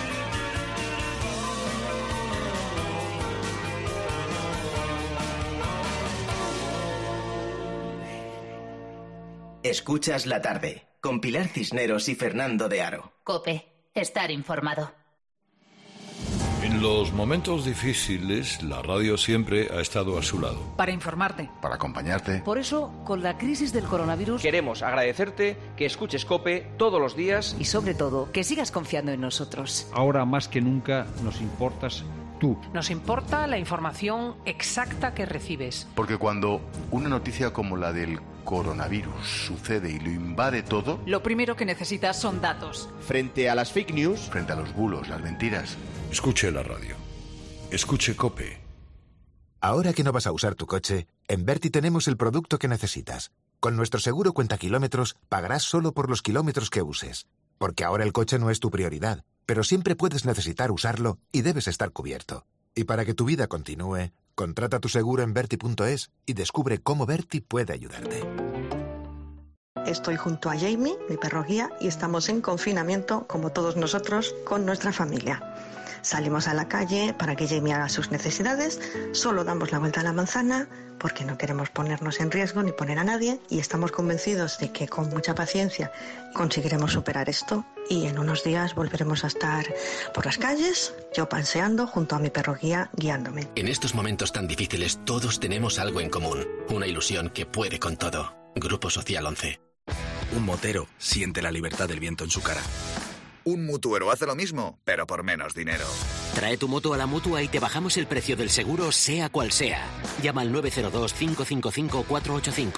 Escuchas la tarde, con Pilar Cisneros y Fernando de Aro. COPE, estar informado. En los momentos difíciles, la radio siempre ha estado a su lado. Para informarte. Para acompañarte. Por eso, con la crisis del coronavirus, queremos agradecerte que escuches COPE todos los días. Y sobre todo, que sigas confiando en nosotros. Ahora más que nunca nos importas tú. Nos importa la información exacta que recibes. Porque cuando una noticia como la del coronavirus sucede y lo invade todo, lo primero que necesitas son datos. Frente a las fake news, frente a los bulos, las mentiras. Escuche la radio. Escuche COPE. Ahora que no vas a usar tu coche, en Verti tenemos el producto que necesitas. Con nuestro seguro cuenta kilómetros, pagarás solo por los kilómetros que uses. Porque ahora el coche no es tu prioridad, pero siempre puedes necesitar usarlo y debes estar cubierto. Y para que tu vida continúe, contrata tu seguro en Verti.es y descubre cómo Verti puede ayudarte. Estoy junto a Jamie, mi perro guía, y estamos en confinamiento, como todos nosotros, con nuestra familia. Salimos a la calle para que Jamie haga sus necesidades, solo damos la vuelta a la manzana porque no queremos ponernos en riesgo ni poner a nadie, y estamos convencidos de que con mucha paciencia conseguiremos superar esto y en unos días volveremos a estar por las calles, yo paseando junto a mi perro guía guiándome. En estos momentos tan difíciles todos tenemos algo en común, una ilusión que puede con todo. Grupo Social 11. Un motero siente la libertad del viento en su cara. Un mutuero hace lo mismo, pero por menos dinero. Trae tu moto a la Mutua y te bajamos el precio del seguro, sea cual sea. Llama al 902-555-485.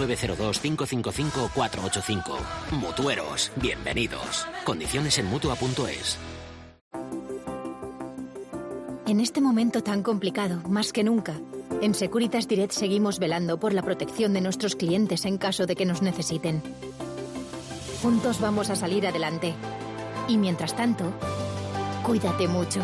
902-555-485. Mutueros, bienvenidos. Condiciones en Mutua.es. En este momento tan complicado, más que nunca, en Securitas Direct seguimos velando por la protección de nuestros clientes en caso de que nos necesiten. Juntos vamos a salir adelante. Y mientras tanto, cuídate mucho.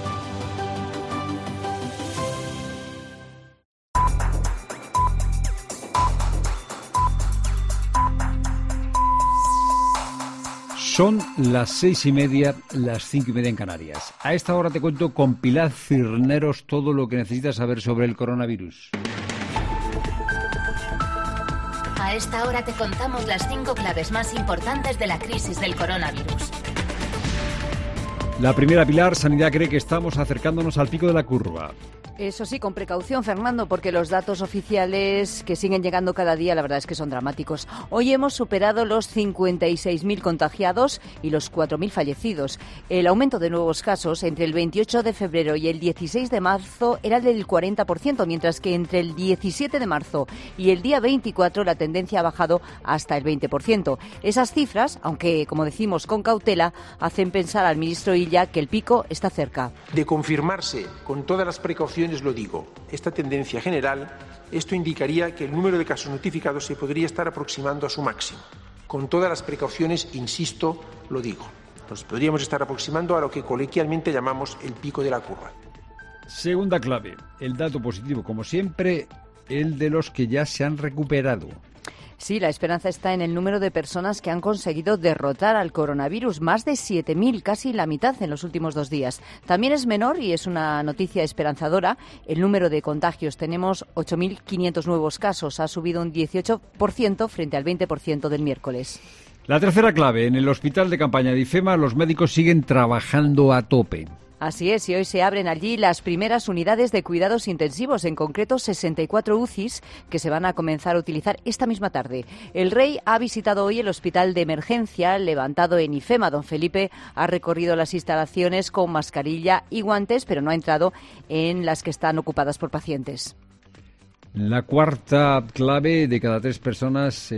Son las 6:30, las 5:30 en Canarias. A esta hora te cuento con Pilar Cisneros todo lo que necesitas saber sobre el coronavirus. A esta hora te contamos las 5 claves más importantes de la crisis del coronavirus. La primera, Pilar, Sanidad cree que estamos acercándonos al pico de la curva. Eso sí, con precaución, Fernando, porque los datos oficiales que siguen llegando cada día, la verdad es que son dramáticos. Hoy hemos superado los 56.000 contagiados y los 4.000 fallecidos. El aumento de nuevos casos entre el 28 de febrero y el 16 de marzo era del 40%, mientras que entre el 17 de marzo y el día 24 la tendencia ha bajado hasta el 20%. Esas cifras, aunque, como decimos, con cautela, hacen pensar al ministro Illa que el pico está cerca. De confirmarse con todas las precauciones, lo digo, esta tendencia general, esto indicaría que el número de casos notificados se podría estar aproximando a su máximo. Con todas las precauciones, insisto, lo digo. Nos podríamos estar aproximando a lo que coloquialmente llamamos el pico de la curva. Segunda clave, el dato positivo, como siempre, el de los que ya se han recuperado. Sí, la esperanza está en el número de personas que han conseguido derrotar al coronavirus, más de 7.000, casi la mitad en los últimos 2 días. También es menor, y es una noticia esperanzadora, el número de contagios. Tenemos 8.500 nuevos casos, ha subido un 18% frente al 20% del miércoles. La tercera clave, en el hospital de campaña de IFEMA los médicos siguen trabajando a tope. Así es, y hoy se abren allí las primeras unidades de cuidados intensivos, en concreto 64 UCIs que se van a comenzar a utilizar esta misma tarde. El Rey ha visitado hoy el hospital de emergencia levantado en IFEMA. Don Felipe ha recorrido las instalaciones con mascarilla y guantes, pero no ha entrado en las que están ocupadas por pacientes. La cuarta clave, de cada 3 personas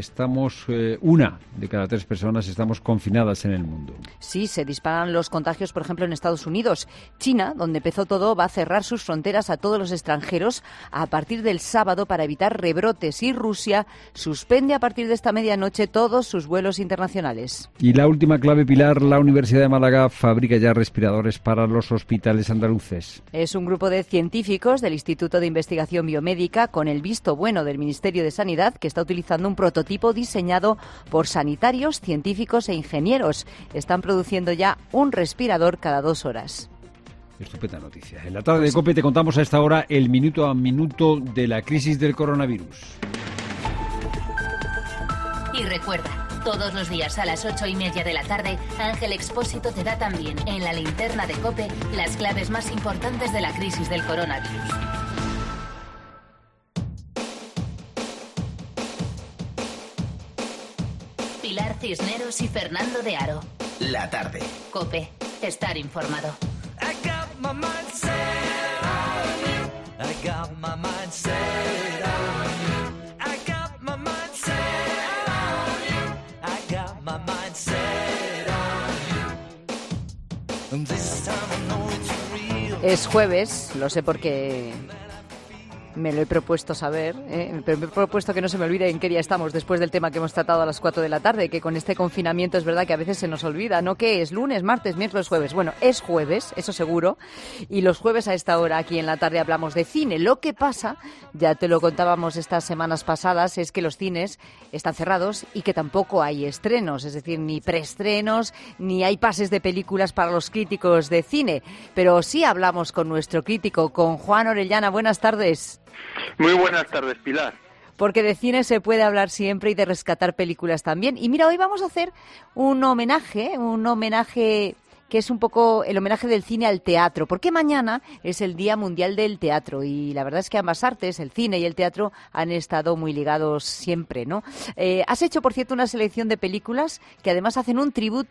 una de cada 3 personas estamos confinadas en el mundo. Sí, se disparan los contagios, por ejemplo, en Estados Unidos. China, donde empezó todo, va a cerrar sus fronteras a todos los extranjeros a partir del sábado para evitar rebrotes, y Rusia suspende a partir de esta medianoche todos sus vuelos internacionales. Y la última clave, Pilar, la Universidad de Málaga fabrica ya respiradores para los hospitales andaluces. Es un grupo de científicos del Instituto de Investigación Biomédica, con el visto bueno del Ministerio de Sanidad, que está utilizando un prototipo diseñado por sanitarios, científicos e ingenieros. Están produciendo ya un respirador cada 2 horas. Estupenda noticia. En la tarde de COPE te contamos a esta hora el minuto a minuto de la crisis del coronavirus. Y recuerda, todos los días a las 8:30 de la tarde, Ángel Expósito te da también en la linterna de COPE las claves más importantes de la crisis del coronavirus. Pilar Cisneros y Fernando de Aro. La tarde. COPE. Estar informado. Es jueves, lo sé porque me lo he propuesto saber, pero me he propuesto que no se me olvide en qué día estamos después del tema que hemos tratado a las 4 de la tarde, que con este confinamiento es verdad que a veces se nos olvida, ¿no? ¿Qué es? ¿Lunes, martes, miércoles, jueves? Bueno, es jueves, eso seguro, y los jueves a esta hora aquí en la tarde hablamos de cine. Lo que pasa, ya te lo contábamos estas semanas pasadas, es que los cines están cerrados y que tampoco hay estrenos, es decir, ni preestrenos, ni hay pases de películas para los críticos de cine, pero sí hablamos con nuestro crítico, con Juan Orellana. Buenas tardes. Muy buenas tardes, Pilar. Porque de cine se puede hablar siempre y de rescatar películas también. Y mira, hoy vamos a hacer un homenaje que es un poco el homenaje del cine al teatro, porque mañana es el Día Mundial del Teatro y la verdad es que ambas artes, el cine y el teatro, han estado muy ligados siempre, ¿no? Has hecho, por cierto, una selección de películas que además hacen un tributo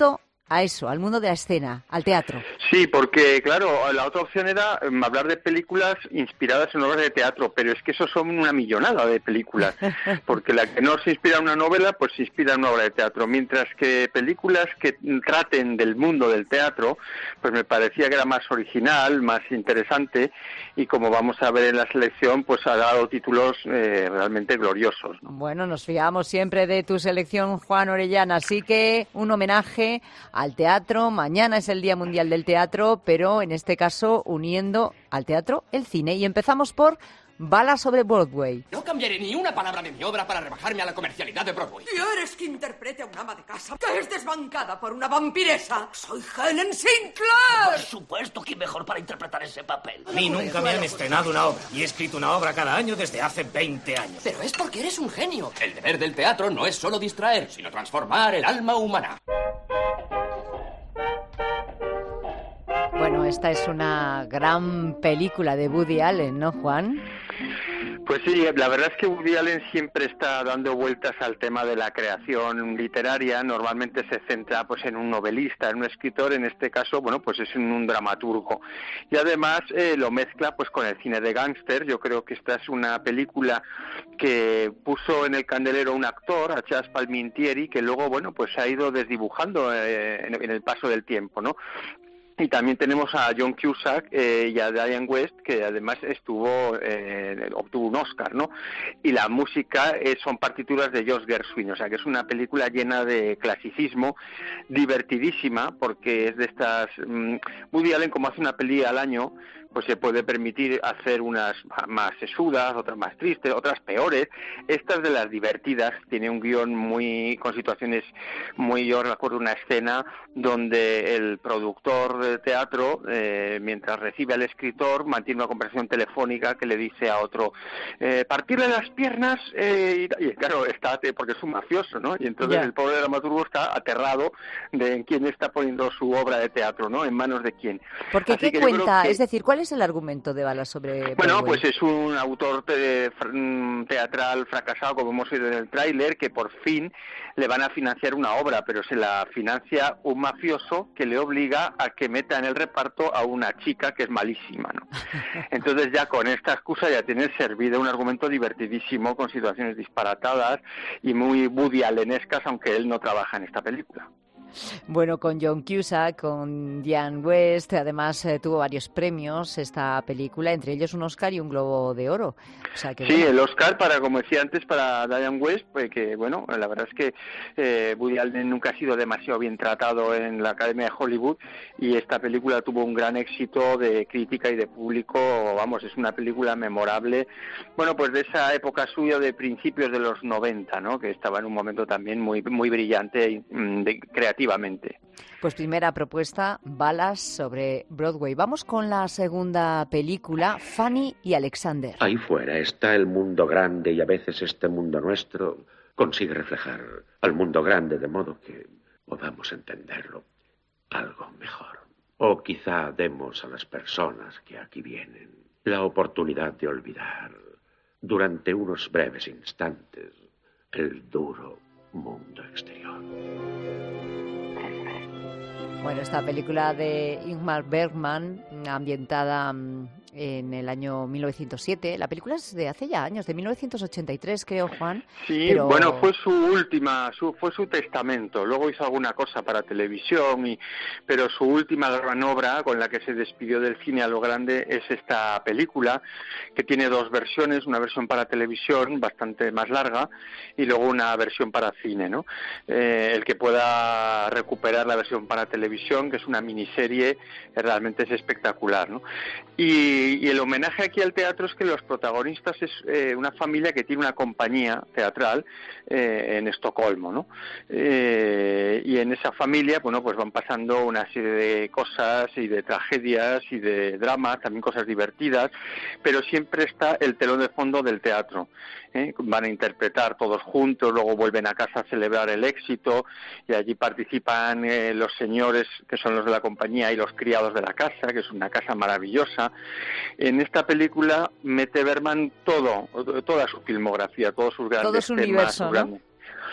a eso, al mundo de la escena, al teatro. Sí, porque claro, la otra opción era hablar de películas inspiradas en obras de teatro, pero es que eso son una millonada de películas, porque la que no se inspira en una novela, pues se inspira en una obra de teatro, mientras que películas que traten del mundo del teatro, pues me parecía que era más original, más interesante, y como vamos a ver en la selección, pues ha dado títulos realmente gloriosos, ¿no? Bueno, nos fiamos siempre de tu selección, Juan Orellana, así que un homenaje al teatro. Mañana es el Día Mundial del Teatro, pero en este caso uniendo al teatro el cine. Y empezamos por Bala sobre Broadway. No cambiaré ni una palabra de mi obra para rebajarme a la comercialidad de Broadway. ¿Quieres que interprete a una ama de casa que es desbancada por una vampiresa? ¡Soy Helen Sinclair! Por supuesto, ¿quién mejor para interpretar ese papel? A mí nunca me han estrenado una obra. Y he escrito una obra cada año desde hace 20 años. Pero es porque eres un genio. El deber del teatro no es solo distraer, sino transformar el alma humana. Bueno, esta es una gran película de Woody Allen, ¿no, Juan? Pues sí, la verdad es que Woody Allen siempre está dando vueltas al tema de la creación literaria. Normalmente se centra pues en un novelista, en un escritor. En este caso, bueno, pues es un dramaturgo. Y además lo mezcla pues con el cine de gángster. Yo creo que esta es una película que puso en el candelero un actor, a Chas Palminteri, que luego, bueno, pues se ha ido desdibujando en el paso del tiempo, ¿no? Y también tenemos a John Cusack y a Diane West, que además obtuvo un Oscar, ¿no? Y la música son partituras de Josh Gershwin, o sea que es una película llena de clasicismo, divertidísima, porque es de estas... Woody Allen, como hace una peli al año, pues se puede permitir hacer unas más sesudas, otras más tristes, otras peores. Estas de las divertidas, tiene un guión con situaciones muy... Yo recuerdo una escena donde el productor de teatro, mientras recibe al escritor, mantiene una conversación telefónica que le dice a otro, partirle las piernas, y claro, está porque es un mafioso, ¿no? Y entonces el pobre dramaturgo está aterrado de en quién está poniendo su obra de teatro, ¿no? En manos de quién. Porque ¿qué cuenta? Es decir, ¿cuál es el argumento de Bala sobre Broadway? Bueno, pues es un autor teatral fracasado, como hemos oído en el tráiler, que por fin le van a financiar una obra, pero se la financia un mafioso que le obliga a que meta en el reparto a una chica que es malísima, ¿no? Entonces ya con esta excusa ya tiene servido un argumento divertidísimo, con situaciones disparatadas y muy Woody Allenescas, aunque él no trabaja en esta película. Bueno, con John Cusack, con Diane West, además tuvo varios premios esta película, entre ellos un Oscar y un Globo de Oro. O sea que, sí, bueno. El Oscar, como decía antes, para Diane West, pues que bueno, la verdad es que Woody Allen nunca ha sido demasiado bien tratado en la Academia de Hollywood, y esta película tuvo un gran éxito de crítica y de público. Vamos, es una película memorable, bueno, pues de esa época suya de principios de los 90, ¿no? Que estaba en un momento también muy brillante y creativamente. Pues primera propuesta, Balas sobre Broadway. Vamos con la segunda película, Fanny y Alexander. Ahí fuera está el mundo grande, y a veces este mundo nuestro consigue reflejar al mundo grande de modo que podamos entenderlo algo mejor. O quizá demos a las personas que aquí vienen la oportunidad de olvidar durante unos breves instantes el duro mundo exterior. Bueno, esta película de Ingmar Bergman, ambientada en el año 1907. La película es de hace ya años, de 1983, creo, Juan. Sí, pero... bueno, fue fue su testamento. Luego hizo alguna cosa para televisión, pero su última gran obra, con la que se despidió del cine a lo grande, es esta película, que tiene dos versiones, una versión para televisión, bastante más larga, y luego una versión para cine, ¿no? El que pueda recuperar la versión para televisión, que es una miniserie, realmente es espectacular, ¿no? Y el homenaje aquí al teatro es que los protagonistas es una familia que tiene una compañía teatral en Estocolmo, ¿no? Y en esa familia, bueno, pues van pasando una serie de cosas y de tragedias y de dramas, también cosas divertidas, pero siempre está el telón de fondo del teatro. Van a interpretar todos juntos, luego vuelven a casa a celebrar el éxito, y allí participan los señores, que son los de la compañía, y los criados de la casa, que es una casa maravillosa. En esta película mete Bergman toda su filmografía, todos sus grandes todo su temas, universo, ¿no?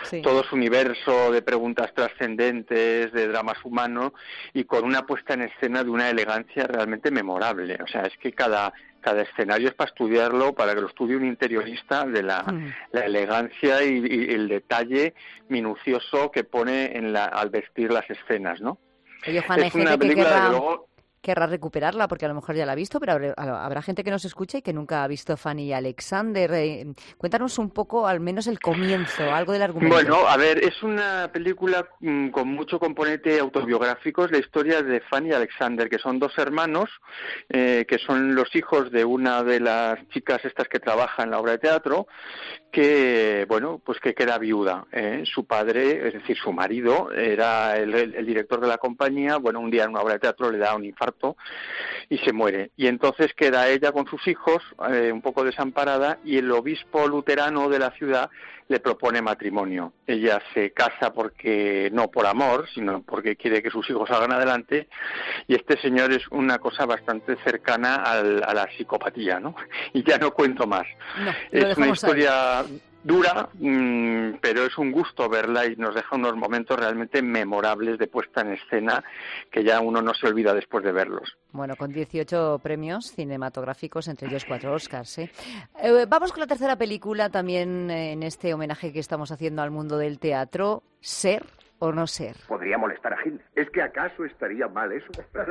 Sí. todo su universo de preguntas trascendentes, de dramas humanos, y con una puesta en escena de una elegancia realmente memorable. O sea, es que cada escenario es para estudiarlo, para que lo estudie un interiorista, de la elegancia y el detalle minucioso que pone al vestir las escenas, ¿no? Oye, Juan, hay gente que querrá recuperarla porque a lo mejor ya la ha visto, pero habrá gente que nos escucha y que nunca ha visto Fanny y Alexander. Cuéntanos un poco, al menos el comienzo, algo del argumento. Bueno, a ver, es una película con mucho componente autobiográfico. Es la historia de Fanny y Alexander, que son dos hermanos, que son los hijos de una de las chicas estas que trabaja en la obra de teatro, que, bueno, pues que queda viuda. Su padre, es decir, su marido, era el director de la compañía. Bueno, un día en una obra de teatro le da un infarto y se muere. Y entonces queda ella con sus hijos, un poco desamparada, y el obispo luterano de la ciudad le propone matrimonio. Ella se casa porque no por amor, sino porque quiere que sus hijos salgan adelante, y este señor es una cosa bastante cercana a la psicopatía, ¿no? Y ya no cuento más. No, es una historia dura, pero es un gusto verla y nos deja unos momentos realmente memorables de puesta en escena que ya uno no se olvida después de verlos. Bueno, con 18 premios cinematográficos, entre ellos 4 Oscars. Vamos con la tercera película, también en este homenaje que estamos haciendo al mundo del teatro, ¿Ser o no ser? Podría molestar a Gil. ¿Es que acaso estaría mal eso?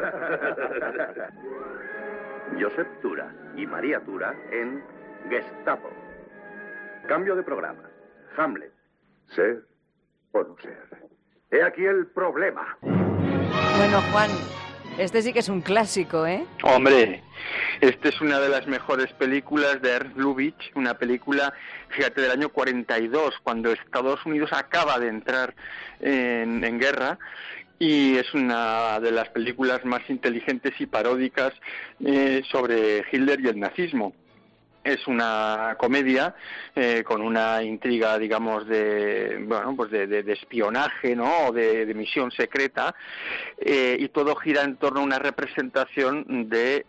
Josep Tura y María Tura en Gestapo. Cambio de programa. Hamlet. ¿Ser o no ser? He aquí el problema. Bueno, Juan, este sí que es un clásico, ¿eh? Hombre, esta es una de las mejores películas de Ernst Lubitsch, una película, fíjate, del año 42, cuando Estados Unidos acaba de entrar en guerra, y es una de las películas más inteligentes y paródicas sobre Hitler y el nazismo. Es una comedia con una intriga, digamos, de espionaje, ¿no? O de misión secreta, y todo gira en torno a una representación de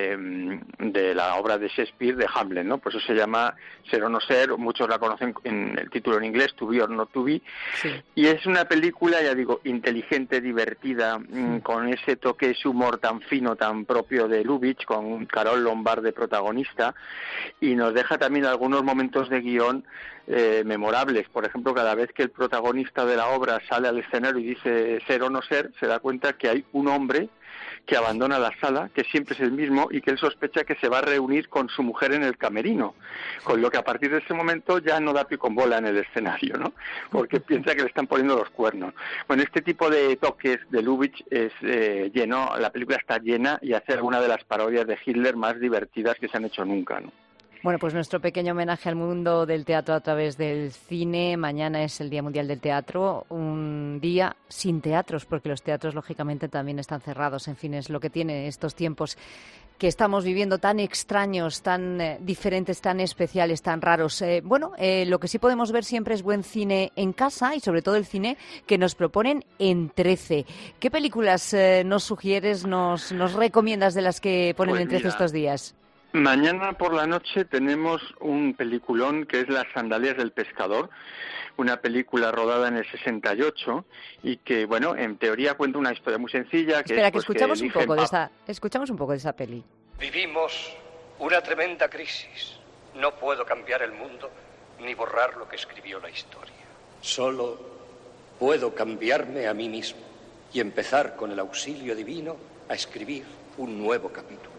la obra de Shakespeare, de Hamlet, ¿no? Por eso se llama Ser o no ser, muchos la conocen en el título en inglés, To be or not to be, sí. Y es una película, ya digo, inteligente, divertida, con ese toque, ese humor tan fino, tan propio de Lubitsch, con Carole Lombard de protagonista, y nos deja también algunos momentos de guión memorables. Por ejemplo, cada vez que el protagonista de la obra sale al escenario y dice ser o no ser, se da cuenta que hay un hombre que abandona la sala, que siempre es el mismo, y que él sospecha que se va a reunir con su mujer en el camerino, con lo que a partir de ese momento ya no da pie con bola en el escenario, ¿no? Porque piensa que le están poniendo los cuernos. Bueno, este tipo de toques de Lubitsch es lleno, la película está llena y hace alguna de las parodias de Hitler más divertidas que se han hecho nunca, ¿no? Bueno, pues nuestro pequeño homenaje al mundo del teatro a través del cine. Mañana es el Día Mundial del Teatro, un día sin teatros, porque los teatros, lógicamente, también están cerrados. En fin, es lo que tiene estos tiempos que estamos viviendo tan extraños, tan diferentes, tan especiales, tan raros. Lo que sí podemos ver siempre es buen cine en casa y sobre todo el cine que nos proponen en 13. ¿Qué películas nos sugieres, nos recomiendas de las que ponen en 13 estos días? Mañana por la noche tenemos un peliculón que es Las sandalias del pescador, una película rodada en el 68 y que, bueno, en teoría cuenta una historia muy sencilla. Espera, que escuchamos un poco de esa peli. Vivimos una tremenda crisis. No puedo cambiar el mundo ni borrar lo que escribió la historia. Solo puedo cambiarme a mí mismo y empezar con el auxilio divino a escribir un nuevo capítulo.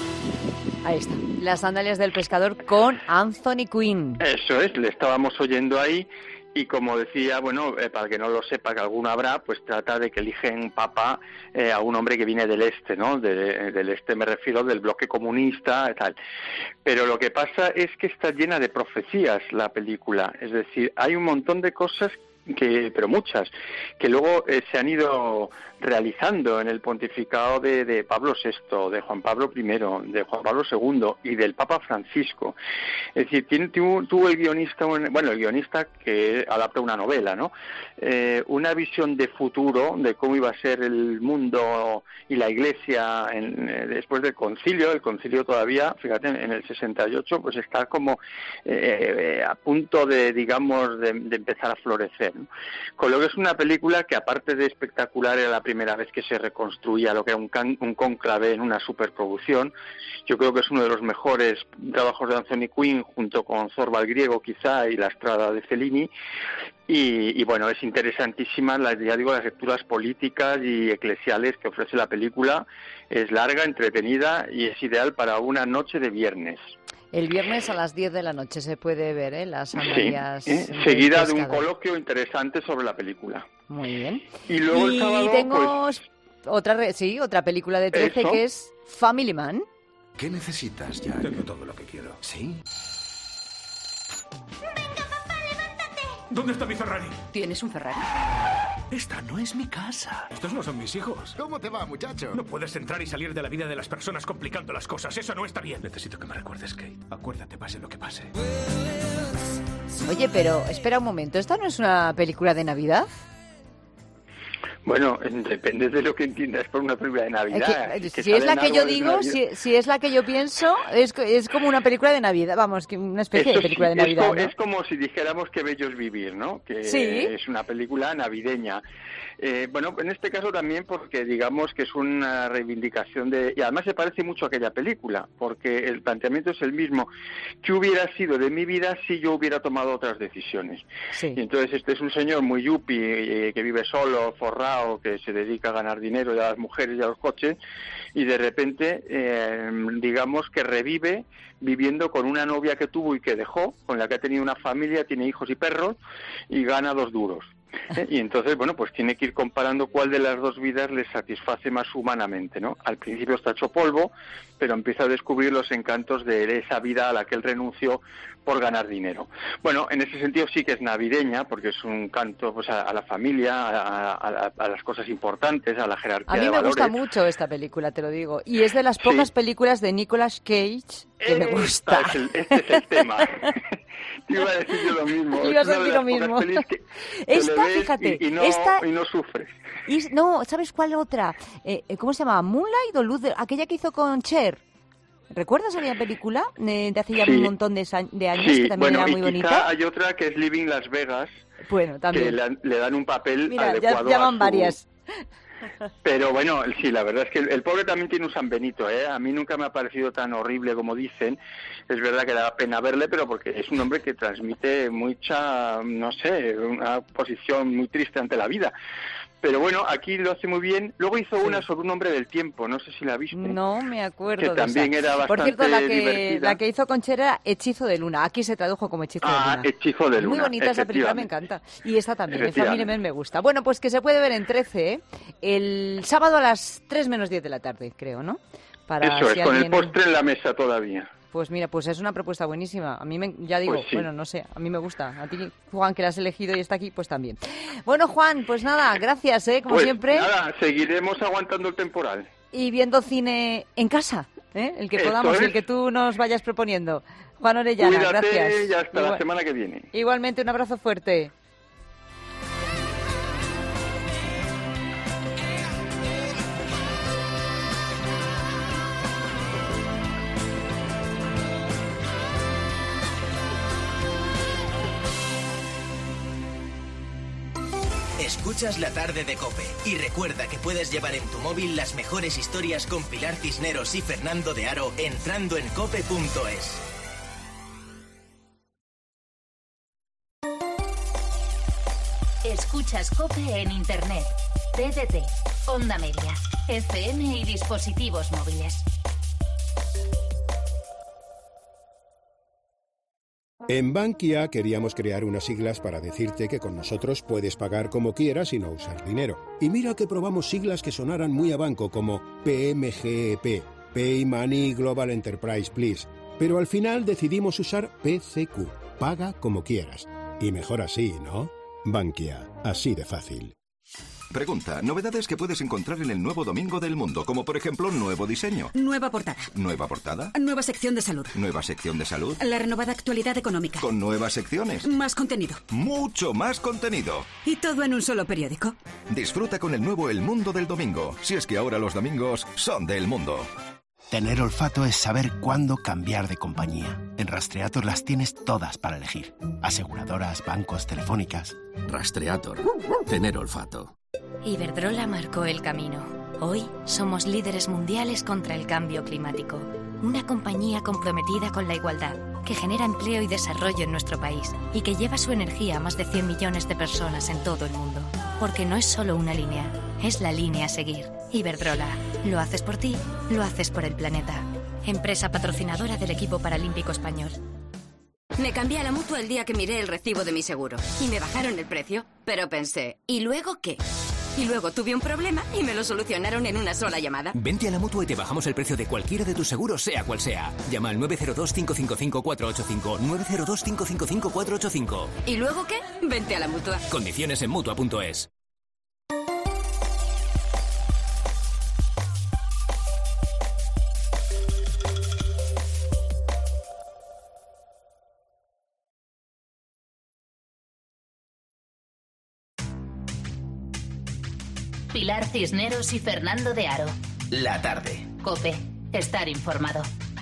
Ahí está, Las sandalias del pescador con Anthony Quinn. Eso es, le estábamos oyendo ahí y como decía, bueno, para que no lo sepa, que alguno habrá, pues trata de que eligen papa a un hombre que viene del este, ¿no? Del este me refiero, del bloque comunista y tal. Pero lo que pasa es que está llena de profecías la película, es decir, hay un montón de cosas pero muchas, que luego se han ido realizando en el pontificado de Pablo VI, de Juan Pablo I, de Juan Pablo II y del Papa Francisco. Es decir, tuvo el guionista que adapta una novela, ¿no? Una visión de futuro de cómo iba a ser el mundo y la Iglesia después del concilio. El concilio todavía, fíjate, en el 68, pues está como a punto de empezar a florecer, ¿no? Con lo que es una película que, aparte de espectacular, era la primera vez que se reconstruía lo que era un cónclave en una superproducción. Yo creo que es uno de los mejores trabajos de Anthony Quinn, junto con Zorba el griego quizá y La Strada de Fellini. Y bueno, es interesantísima, las lecturas políticas y eclesiales que ofrece la película. Es larga, entretenida y es ideal para una noche de viernes. El viernes a las 10 de la noche se puede ver, las sandalias. Sí, seguida de un coloquio interesante sobre la película. Muy bien. Y luego el sábado, tengo otra película de 13 que es Family Man. ¿Qué necesitas, Jack? Tengo todo lo que quiero. ¿Sí? ¿Dónde está mi Ferrari? ¿Tienes un Ferrari? Esta no es mi casa. Estos no son mis hijos. ¿Cómo te va, muchacho? No puedes entrar y salir de la vida de las personas complicando las cosas. Eso no está bien. Necesito que me recuerdes, Kate. Acuérdate, pase lo que pase. Oye, pero espera un momento. ¿Esta no es una película de Navidad? Bueno, depende de lo que entiendas por una película de Navidad. Si es la que yo digo, si es la que yo pienso, es como una película de Navidad. Vamos, una especie de película de Navidad, ¿no? Es como si dijéramos que Bello es vivir, ¿no? Que ¿sí? Es una película navideña. Bueno, en este caso también porque digamos que es una reivindicación y además se parece mucho a aquella película, porque el planteamiento es el mismo. ¿Qué hubiera sido de mi vida si yo hubiera tomado otras decisiones? Sí. Y entonces este es un señor muy yuppie, que vive solo, forrado, que se dedica a ganar dinero y a las mujeres y a los coches, y de repente digamos que revive viviendo con una novia que tuvo y que dejó, con la que ha tenido una familia, tiene hijos y perros, y gana 2 duros. Y entonces, bueno, pues tiene que ir comparando cuál de las dos vidas le satisface más humanamente, ¿no? Al principio está hecho polvo, pero empieza a descubrir los encantos de esa vida a la que él renunció por ganar dinero. Bueno, en ese sentido sí que es navideña, porque es un canto pues a la familia, a las cosas importantes, a la jerarquía de valores. A mí me gusta mucho esta película, te lo digo, y es de las pocas películas de Nicolas Cage que me gusta. Este es el tema. Te iba a decir yo lo mismo. Ibas a decir lo mismo. Esta, fíjate, y no sufres. No, ¿sabes cuál otra? ¿Cómo se llama? Moonlight o Luz, aquella que hizo con Cher. ¿Recuerdas aquella película de hace ya un montón de años que también era muy bonita? Quizá hay otra que es Living Las Vegas. Bueno, también. Que le dan un papel Mira, adecuado ya van varias. Pero bueno, sí, la verdad es que el pobre también tiene un San Benito, ¿eh? A mí nunca me ha parecido tan horrible como dicen. Es verdad que da pena verle, pero porque es un hombre que transmite mucha, no sé, una posición muy triste ante la vida. Pero bueno, aquí lo hace muy bien. Luego hizo una sobre un hombre del tiempo, no sé si la viste. No me acuerdo que de también esa. Era bastante Por cierto, divertida. la que hizo con Cher era Hechizo de Luna. Aquí se tradujo como Hechizo de Luna. Hechizo de Luna. Muy bonita esa película, me encanta. Y esta también, en Family Man me gusta. Bueno, pues que se puede ver en 13, ¿eh? El sábado a las 3 menos 10 de la tarde, creo, ¿no? Para eso es, con el postre en la mesa todavía. Pues mira, pues es una propuesta buenísima. A mí, ya digo, pues sí. Bueno, no sé, a mí me gusta. A ti, Juan, que la has elegido y está aquí, pues también. Bueno, Juan, pues nada, gracias, como pues siempre. Nada, seguiremos aguantando el temporal. Y viendo cine en casa, el que podamos y el que tú nos vayas proponiendo. Juan Orellana, Cuídate, gracias. Y hasta la semana que viene. Igualmente, un abrazo fuerte. Escuchas La Tarde de COPE y recuerda que puedes llevar en tu móvil las mejores historias con Pilar Cisneros y Fernando de Aro entrando en cope.es. Escuchas COPE en Internet, TDT, Onda Media, FM y dispositivos móviles. En Bankia queríamos crear unas siglas para decirte que con nosotros puedes pagar como quieras y no usar dinero. Y mira que probamos siglas que sonaran muy a banco como PMGEP, Pay Money Global Enterprise Please. Pero al final decidimos usar PCQ, paga como quieras. Y mejor así, ¿no? Bankia, así de fácil. Pregunta, novedades que puedes encontrar en el nuevo Domingo del Mundo, como por ejemplo, nuevo diseño. Nueva portada. ¿Nueva portada? Nueva sección de salud. ¿Nueva sección de salud? La renovada actualidad económica. ¿Con nuevas secciones? Más contenido. ¡Mucho más contenido! Y todo en un solo periódico. Disfruta con el nuevo El Mundo del Domingo, si es que ahora los domingos son del mundo. Tener olfato es saber cuándo cambiar de compañía. En Rastreator las tienes todas para elegir. Aseguradoras, bancos, telefónicas. Rastreator. Tener olfato. Iberdrola marcó el camino. Hoy somos líderes mundiales contra el cambio climático. Una compañía comprometida con la igualdad, que genera empleo y desarrollo en nuestro país y que lleva su energía a más de 100 millones de personas en todo el mundo. Porque no es solo una línea, es la línea a seguir. Iberdrola. Lo haces por ti, lo haces por el planeta. Empresa patrocinadora del equipo paralímpico español. Me cambié a la Mutua el día que miré el recibo de mi seguro y me bajaron el precio, pero pensé, ¿y luego qué? Y luego tuve un problema y me lo solucionaron en una sola llamada. Vente a la Mutua y te bajamos el precio de cualquiera de tus seguros, sea cual sea. Llama al 902-555-485. 902-555-485. ¿Y luego qué? Vente a la Mutua. Condiciones en Mutua.es. Pilar Cisneros y Fernando de Aro. La tarde. COPE. Estar informado.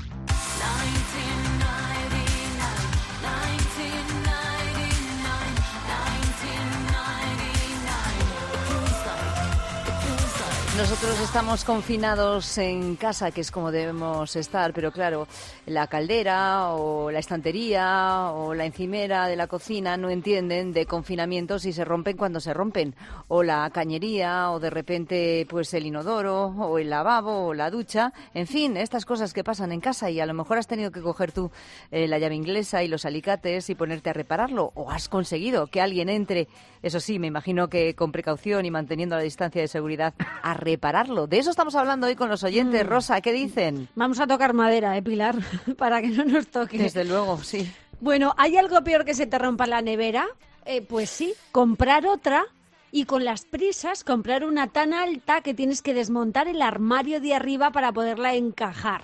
Nosotros estamos confinados en casa, que es como debemos estar, pero claro, la caldera o la estantería o la encimera de la cocina no entienden de confinamientos y se rompen cuando se rompen. O la cañería, o de repente pues el inodoro, o el lavabo, o la ducha. En fin, estas cosas que pasan en casa y a lo mejor has tenido que coger tú la llave inglesa y los alicates y ponerte a repararlo. O has conseguido que alguien entre, eso sí, me imagino que con precaución y manteniendo la distancia de seguridad, a repararlo. De eso estamos hablando hoy con los oyentes. Rosa, ¿qué dicen? Vamos a tocar madera, Pilar, para que no nos toque. Desde luego, sí. Bueno, ¿hay algo peor que se te rompa la nevera? Pues sí, comprar otra y con las prisas comprar una tan alta que tienes que desmontar el armario de arriba para poderla encajar.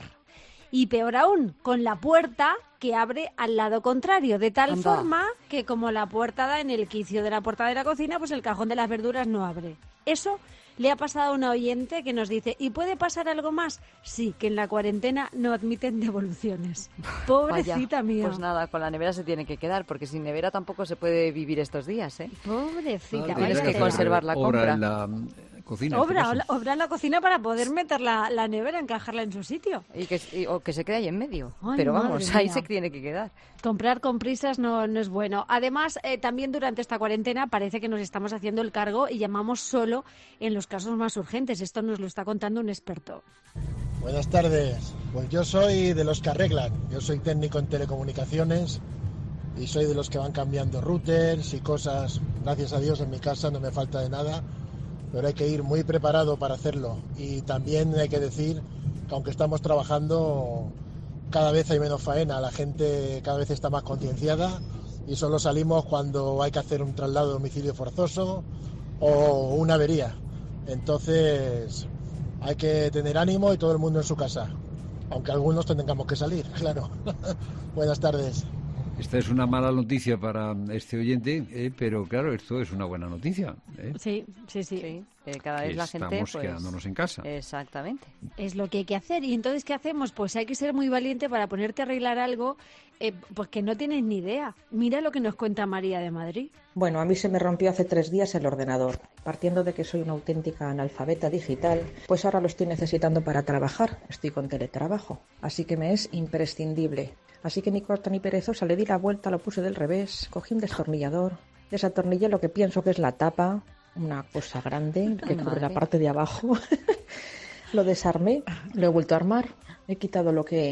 Y peor aún, con la puerta que abre al lado contrario, de tal forma que como la puerta da en el quicio de la puerta de la cocina, pues el cajón de las verduras no abre. Eso le ha pasado a una oyente que nos dice, ¿y puede pasar algo más? Sí, que en la cuarentena no admiten devoluciones. Pobrecita mía. Pues nada, con la nevera se tiene que quedar, porque sin nevera tampoco se puede vivir estos días, ¿eh? Pobrecita. Tienes que conservar la compra. En la cocina. Obra en la cocina para poder meter la nevera, encajarla en su sitio. O que se quede ahí en medio. Ay, pero vamos, madre ahí mía. se tiene que quedar. Comprar con prisas no es bueno. Además, también durante esta cuarentena parece que nos estamos haciendo el cargo y llamamos solo en los casos más urgentes. Esto nos lo está contando un experto. Buenas tardes. Pues yo soy de los que arreglan. Yo soy técnico en telecomunicaciones y soy de los que van cambiando routers y cosas. Gracias a Dios en mi casa no me falta de nada, pero hay que ir muy preparado para hacerlo. Y también hay que decir que aunque estamos trabajando, cada vez hay menos faena. La gente cada vez está más concienciada y solo salimos cuando hay que hacer un traslado de domicilio forzoso o una avería. Entonces hay que tener ánimo y todo el mundo en su casa, aunque algunos tengamos que salir, claro. Buenas tardes. Esta es una mala noticia para este oyente, pero claro, esto es una buena noticia. Sí. Cada vez la gente estamos quedándonos en casa. Exactamente. Es lo que hay que hacer. Y entonces, ¿qué hacemos? Pues hay que ser muy valiente para ponerte a arreglar algo pues que no tienes ni idea. Mira lo que nos cuenta María de Madrid. Bueno, a mí se me rompió hace 3 días el ordenador. Partiendo de que soy una auténtica analfabeta digital, pues ahora lo estoy necesitando para trabajar. Estoy con teletrabajo, así que me es imprescindible. Así que ni corta ni perezosa le di la vuelta, lo puse del revés, cogí un destornillador, desatornillé lo que pienso que es la tapa, una cosa grande que cubre la parte de abajo. Lo desarmé, lo he vuelto a armar, he quitado lo que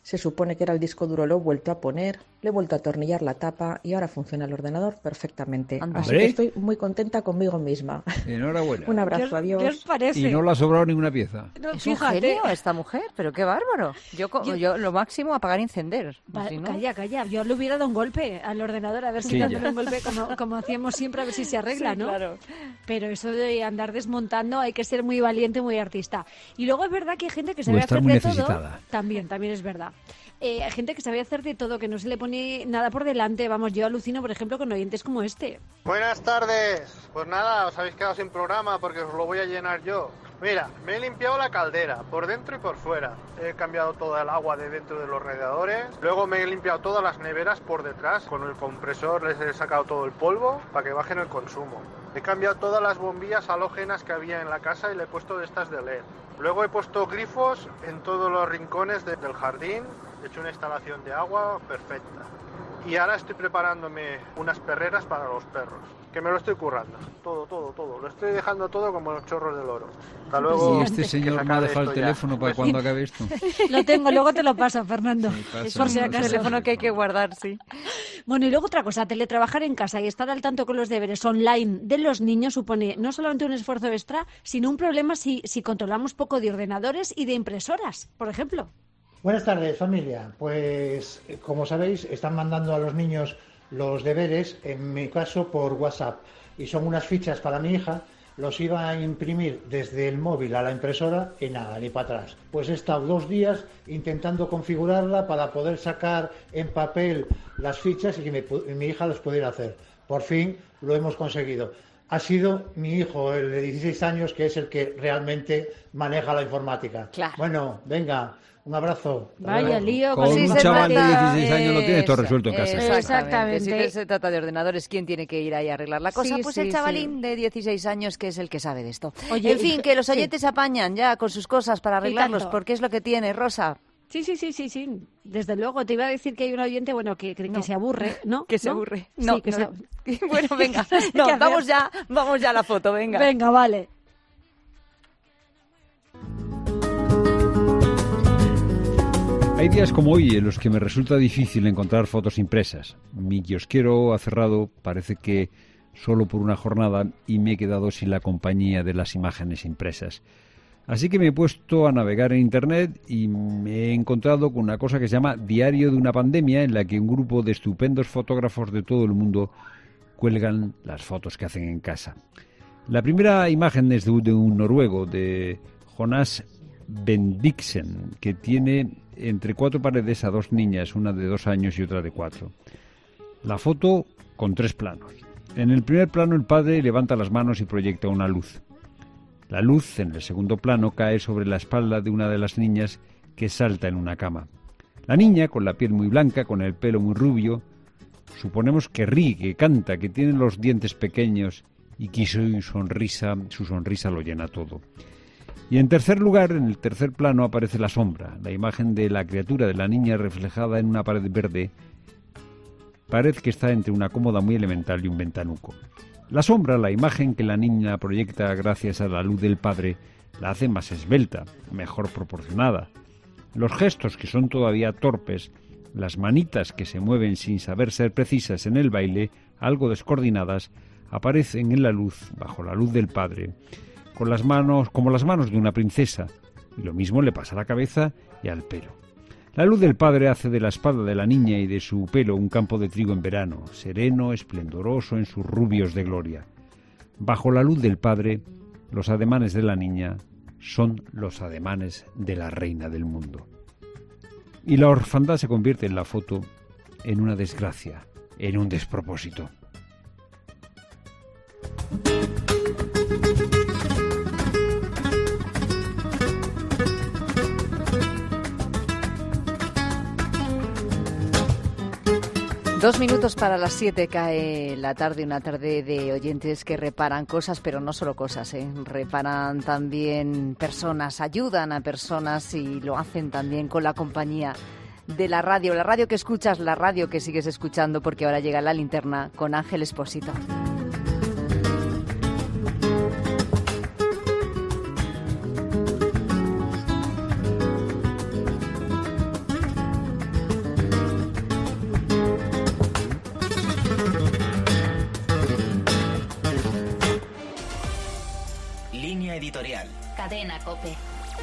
Se supone que era el disco duro, lo he vuelto a poner, le he vuelto a atornillar la tapa y ahora funciona el ordenador perfectamente. Así que estoy muy contenta conmigo misma. Enhorabuena. Un abrazo, adiós. ¿Qué os parece? Y no le ha sobrado ninguna pieza. No, es un genio esta mujer, pero qué bárbaro. Yo lo máximo apagar y encender. Si no... Calla. Yo le hubiera dado un golpe al ordenador, a ver si dándole un golpe como hacíamos siempre, a ver si se arregla, sí, ¿no? Claro. Pero eso de andar desmontando hay que ser muy valiente, muy artista. Y luego es verdad que hay gente que sabe hacer de todo. También es verdad. Hay gente que sabe hacer de todo, que no se le pone nada por delante. Vamos, yo alucino, por ejemplo, con oyentes como este. Buenas tardes. Pues nada, os habéis quedado sin programa porque os lo voy a llenar yo. Mira, me he limpiado la caldera, por dentro y por fuera. He cambiado toda el agua de dentro de los radiadores. Luego me he limpiado todas las neveras por detrás. Con el compresor les he sacado todo el polvo para que bajen el consumo. He cambiado todas las bombillas halógenas que había en la casa y le he puesto de estas de LED. Luego he puesto grifos en todos los rincones del jardín. He hecho una instalación de agua perfecta. Y ahora estoy preparándome unas perreras para los perros, que me lo estoy currando. Todo. Lo estoy dejando todo como los chorros del oro. Hasta luego. Y este señor me ha dejado el teléfono para cuando acabe esto. Lo tengo, luego te lo paso, Fernando. Es por si acaso. El teléfono que hay que guardar, sí. Bueno, y luego otra cosa, teletrabajar en casa y estar al tanto con los deberes online de los niños supone no solamente un esfuerzo extra, sino un problema si controlamos poco de ordenadores y de impresoras, por ejemplo. Buenas tardes, familia. Pues, como sabéis, están mandando a los niños los deberes, en mi caso, por WhatsApp. Y son unas fichas para mi hija. Los iba a imprimir desde el móvil a la impresora y nada, ni para atrás. Pues he estado 2 días intentando configurarla para poder sacar en papel las fichas y que mi hija los pudiera hacer. Por fin lo hemos conseguido. Ha sido mi hijo, el de 16 años, que es el que realmente maneja la informática. Claro. Bueno, venga. Un abrazo. Vaya lío. Con un chaval de 16 años lo tiene todo resuelto en casa. Exactamente. Si se trata de ordenadores, ¿quién tiene que ir ahí a arreglar la cosa? Pues el chavalín de 16 años, que es el que sabe de esto. Oye, en fin, que los oyentes se apañan ya con sus cosas para arreglarlos, porque es lo que tiene, Rosa. Sí. Desde luego, te iba a decir que hay un oyente, bueno, que se aburre, ¿no? Que se aburre. No, Bueno, venga. Vamos ya a la foto, venga. Venga, vale. Hay días como hoy en los que me resulta difícil encontrar fotos impresas. Mi kiosquero ha cerrado, parece que solo por una jornada, y me he quedado sin la compañía de las imágenes impresas. Así que me he puesto a navegar en Internet y me he encontrado con una cosa que se llama Diario de una pandemia, en la que un grupo de estupendos fotógrafos de todo el mundo cuelgan las fotos que hacen en casa. La primera imagen es de un noruego, de Jonas Bendiksen, que tiene entre 4 paredes a 2 niñas, una de 2 años y otra de 4. La foto con 3 planos. En el primer plano el padre levanta las manos y proyecta una luz. La luz, en el segundo plano, cae sobre la espalda de una de las niñas que salta en una cama. La niña, con la piel muy blanca, con el pelo muy rubio, suponemos que ríe, que canta, que tiene los dientes pequeños y que su sonrisa lo llena todo. Y en tercer lugar, en el tercer plano, aparece la sombra, la imagen de la criatura, de la niña reflejada en una pared verde, pared que está entre una cómoda muy elemental y un ventanuco. La sombra, la imagen que la niña proyecta gracias a la luz del padre, la hace más esbelta, mejor proporcionada. Los gestos, que son todavía torpes, las manitas que se mueven sin saber ser precisas en el baile, algo descoordinadas, aparecen en la luz, bajo la luz del padre, con las manos, como las manos de una princesa, y lo mismo le pasa a la cabeza y al pelo. La luz del padre hace de la espalda de la niña y de su pelo un campo de trigo en verano, sereno, esplendoroso en sus rubios de gloria. Bajo la luz del padre, los ademanes de la niña son los ademanes de la reina del mundo. Y la orfandad se convierte en la foto en una desgracia, en un despropósito. Dos minutos para las 7 cae la tarde, una tarde de oyentes que reparan cosas, pero no solo cosas, reparan también personas, ayudan a personas y lo hacen también con la compañía de la radio que escuchas, la radio que sigues escuchando, porque ahora llega La Linterna con Ángel Expósito. Cadena COPE.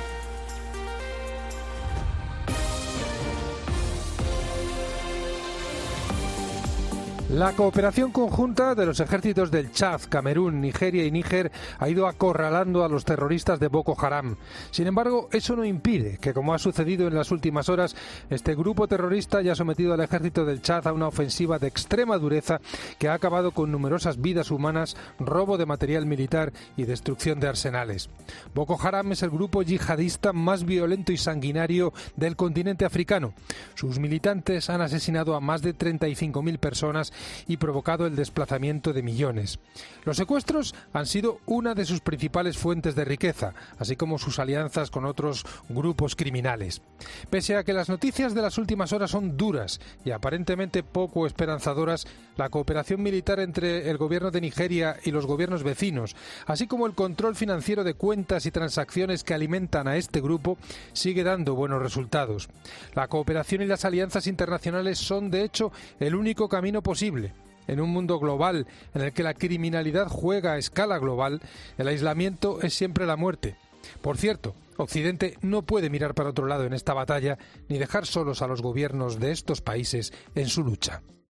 La cooperación conjunta de los ejércitos del Chad, Camerún, Nigeria y Níger ha ido acorralando a los terroristas de Boko Haram. Sin embargo, eso no impide que, como ha sucedido en las últimas horas, este grupo terrorista haya sometido al ejército del Chad a una ofensiva de extrema dureza que ha acabado con numerosas vidas humanas, robo de material militar y destrucción de arsenales. Boko Haram es el grupo yihadista más violento y sanguinario del continente africano. Sus militantes han asesinado a más de 35.000 personas y provocado el desplazamiento de millones. Los secuestros han sido una de sus principales fuentes de riqueza, así como sus alianzas con otros grupos criminales. Pese a que las noticias de las últimas horas son duras y aparentemente poco esperanzadoras, la cooperación militar entre el gobierno de Nigeria y los gobiernos vecinos, así como el control financiero de cuentas y transacciones que alimentan a este grupo, sigue dando buenos resultados. La cooperación y las alianzas internacionales son, de hecho, el único camino posible. En un mundo global en el que la criminalidad juega a escala global, el aislamiento es siempre la muerte. Por cierto, Occidente no puede mirar para otro lado en esta batalla ni dejar solos a los gobiernos de estos países en su lucha.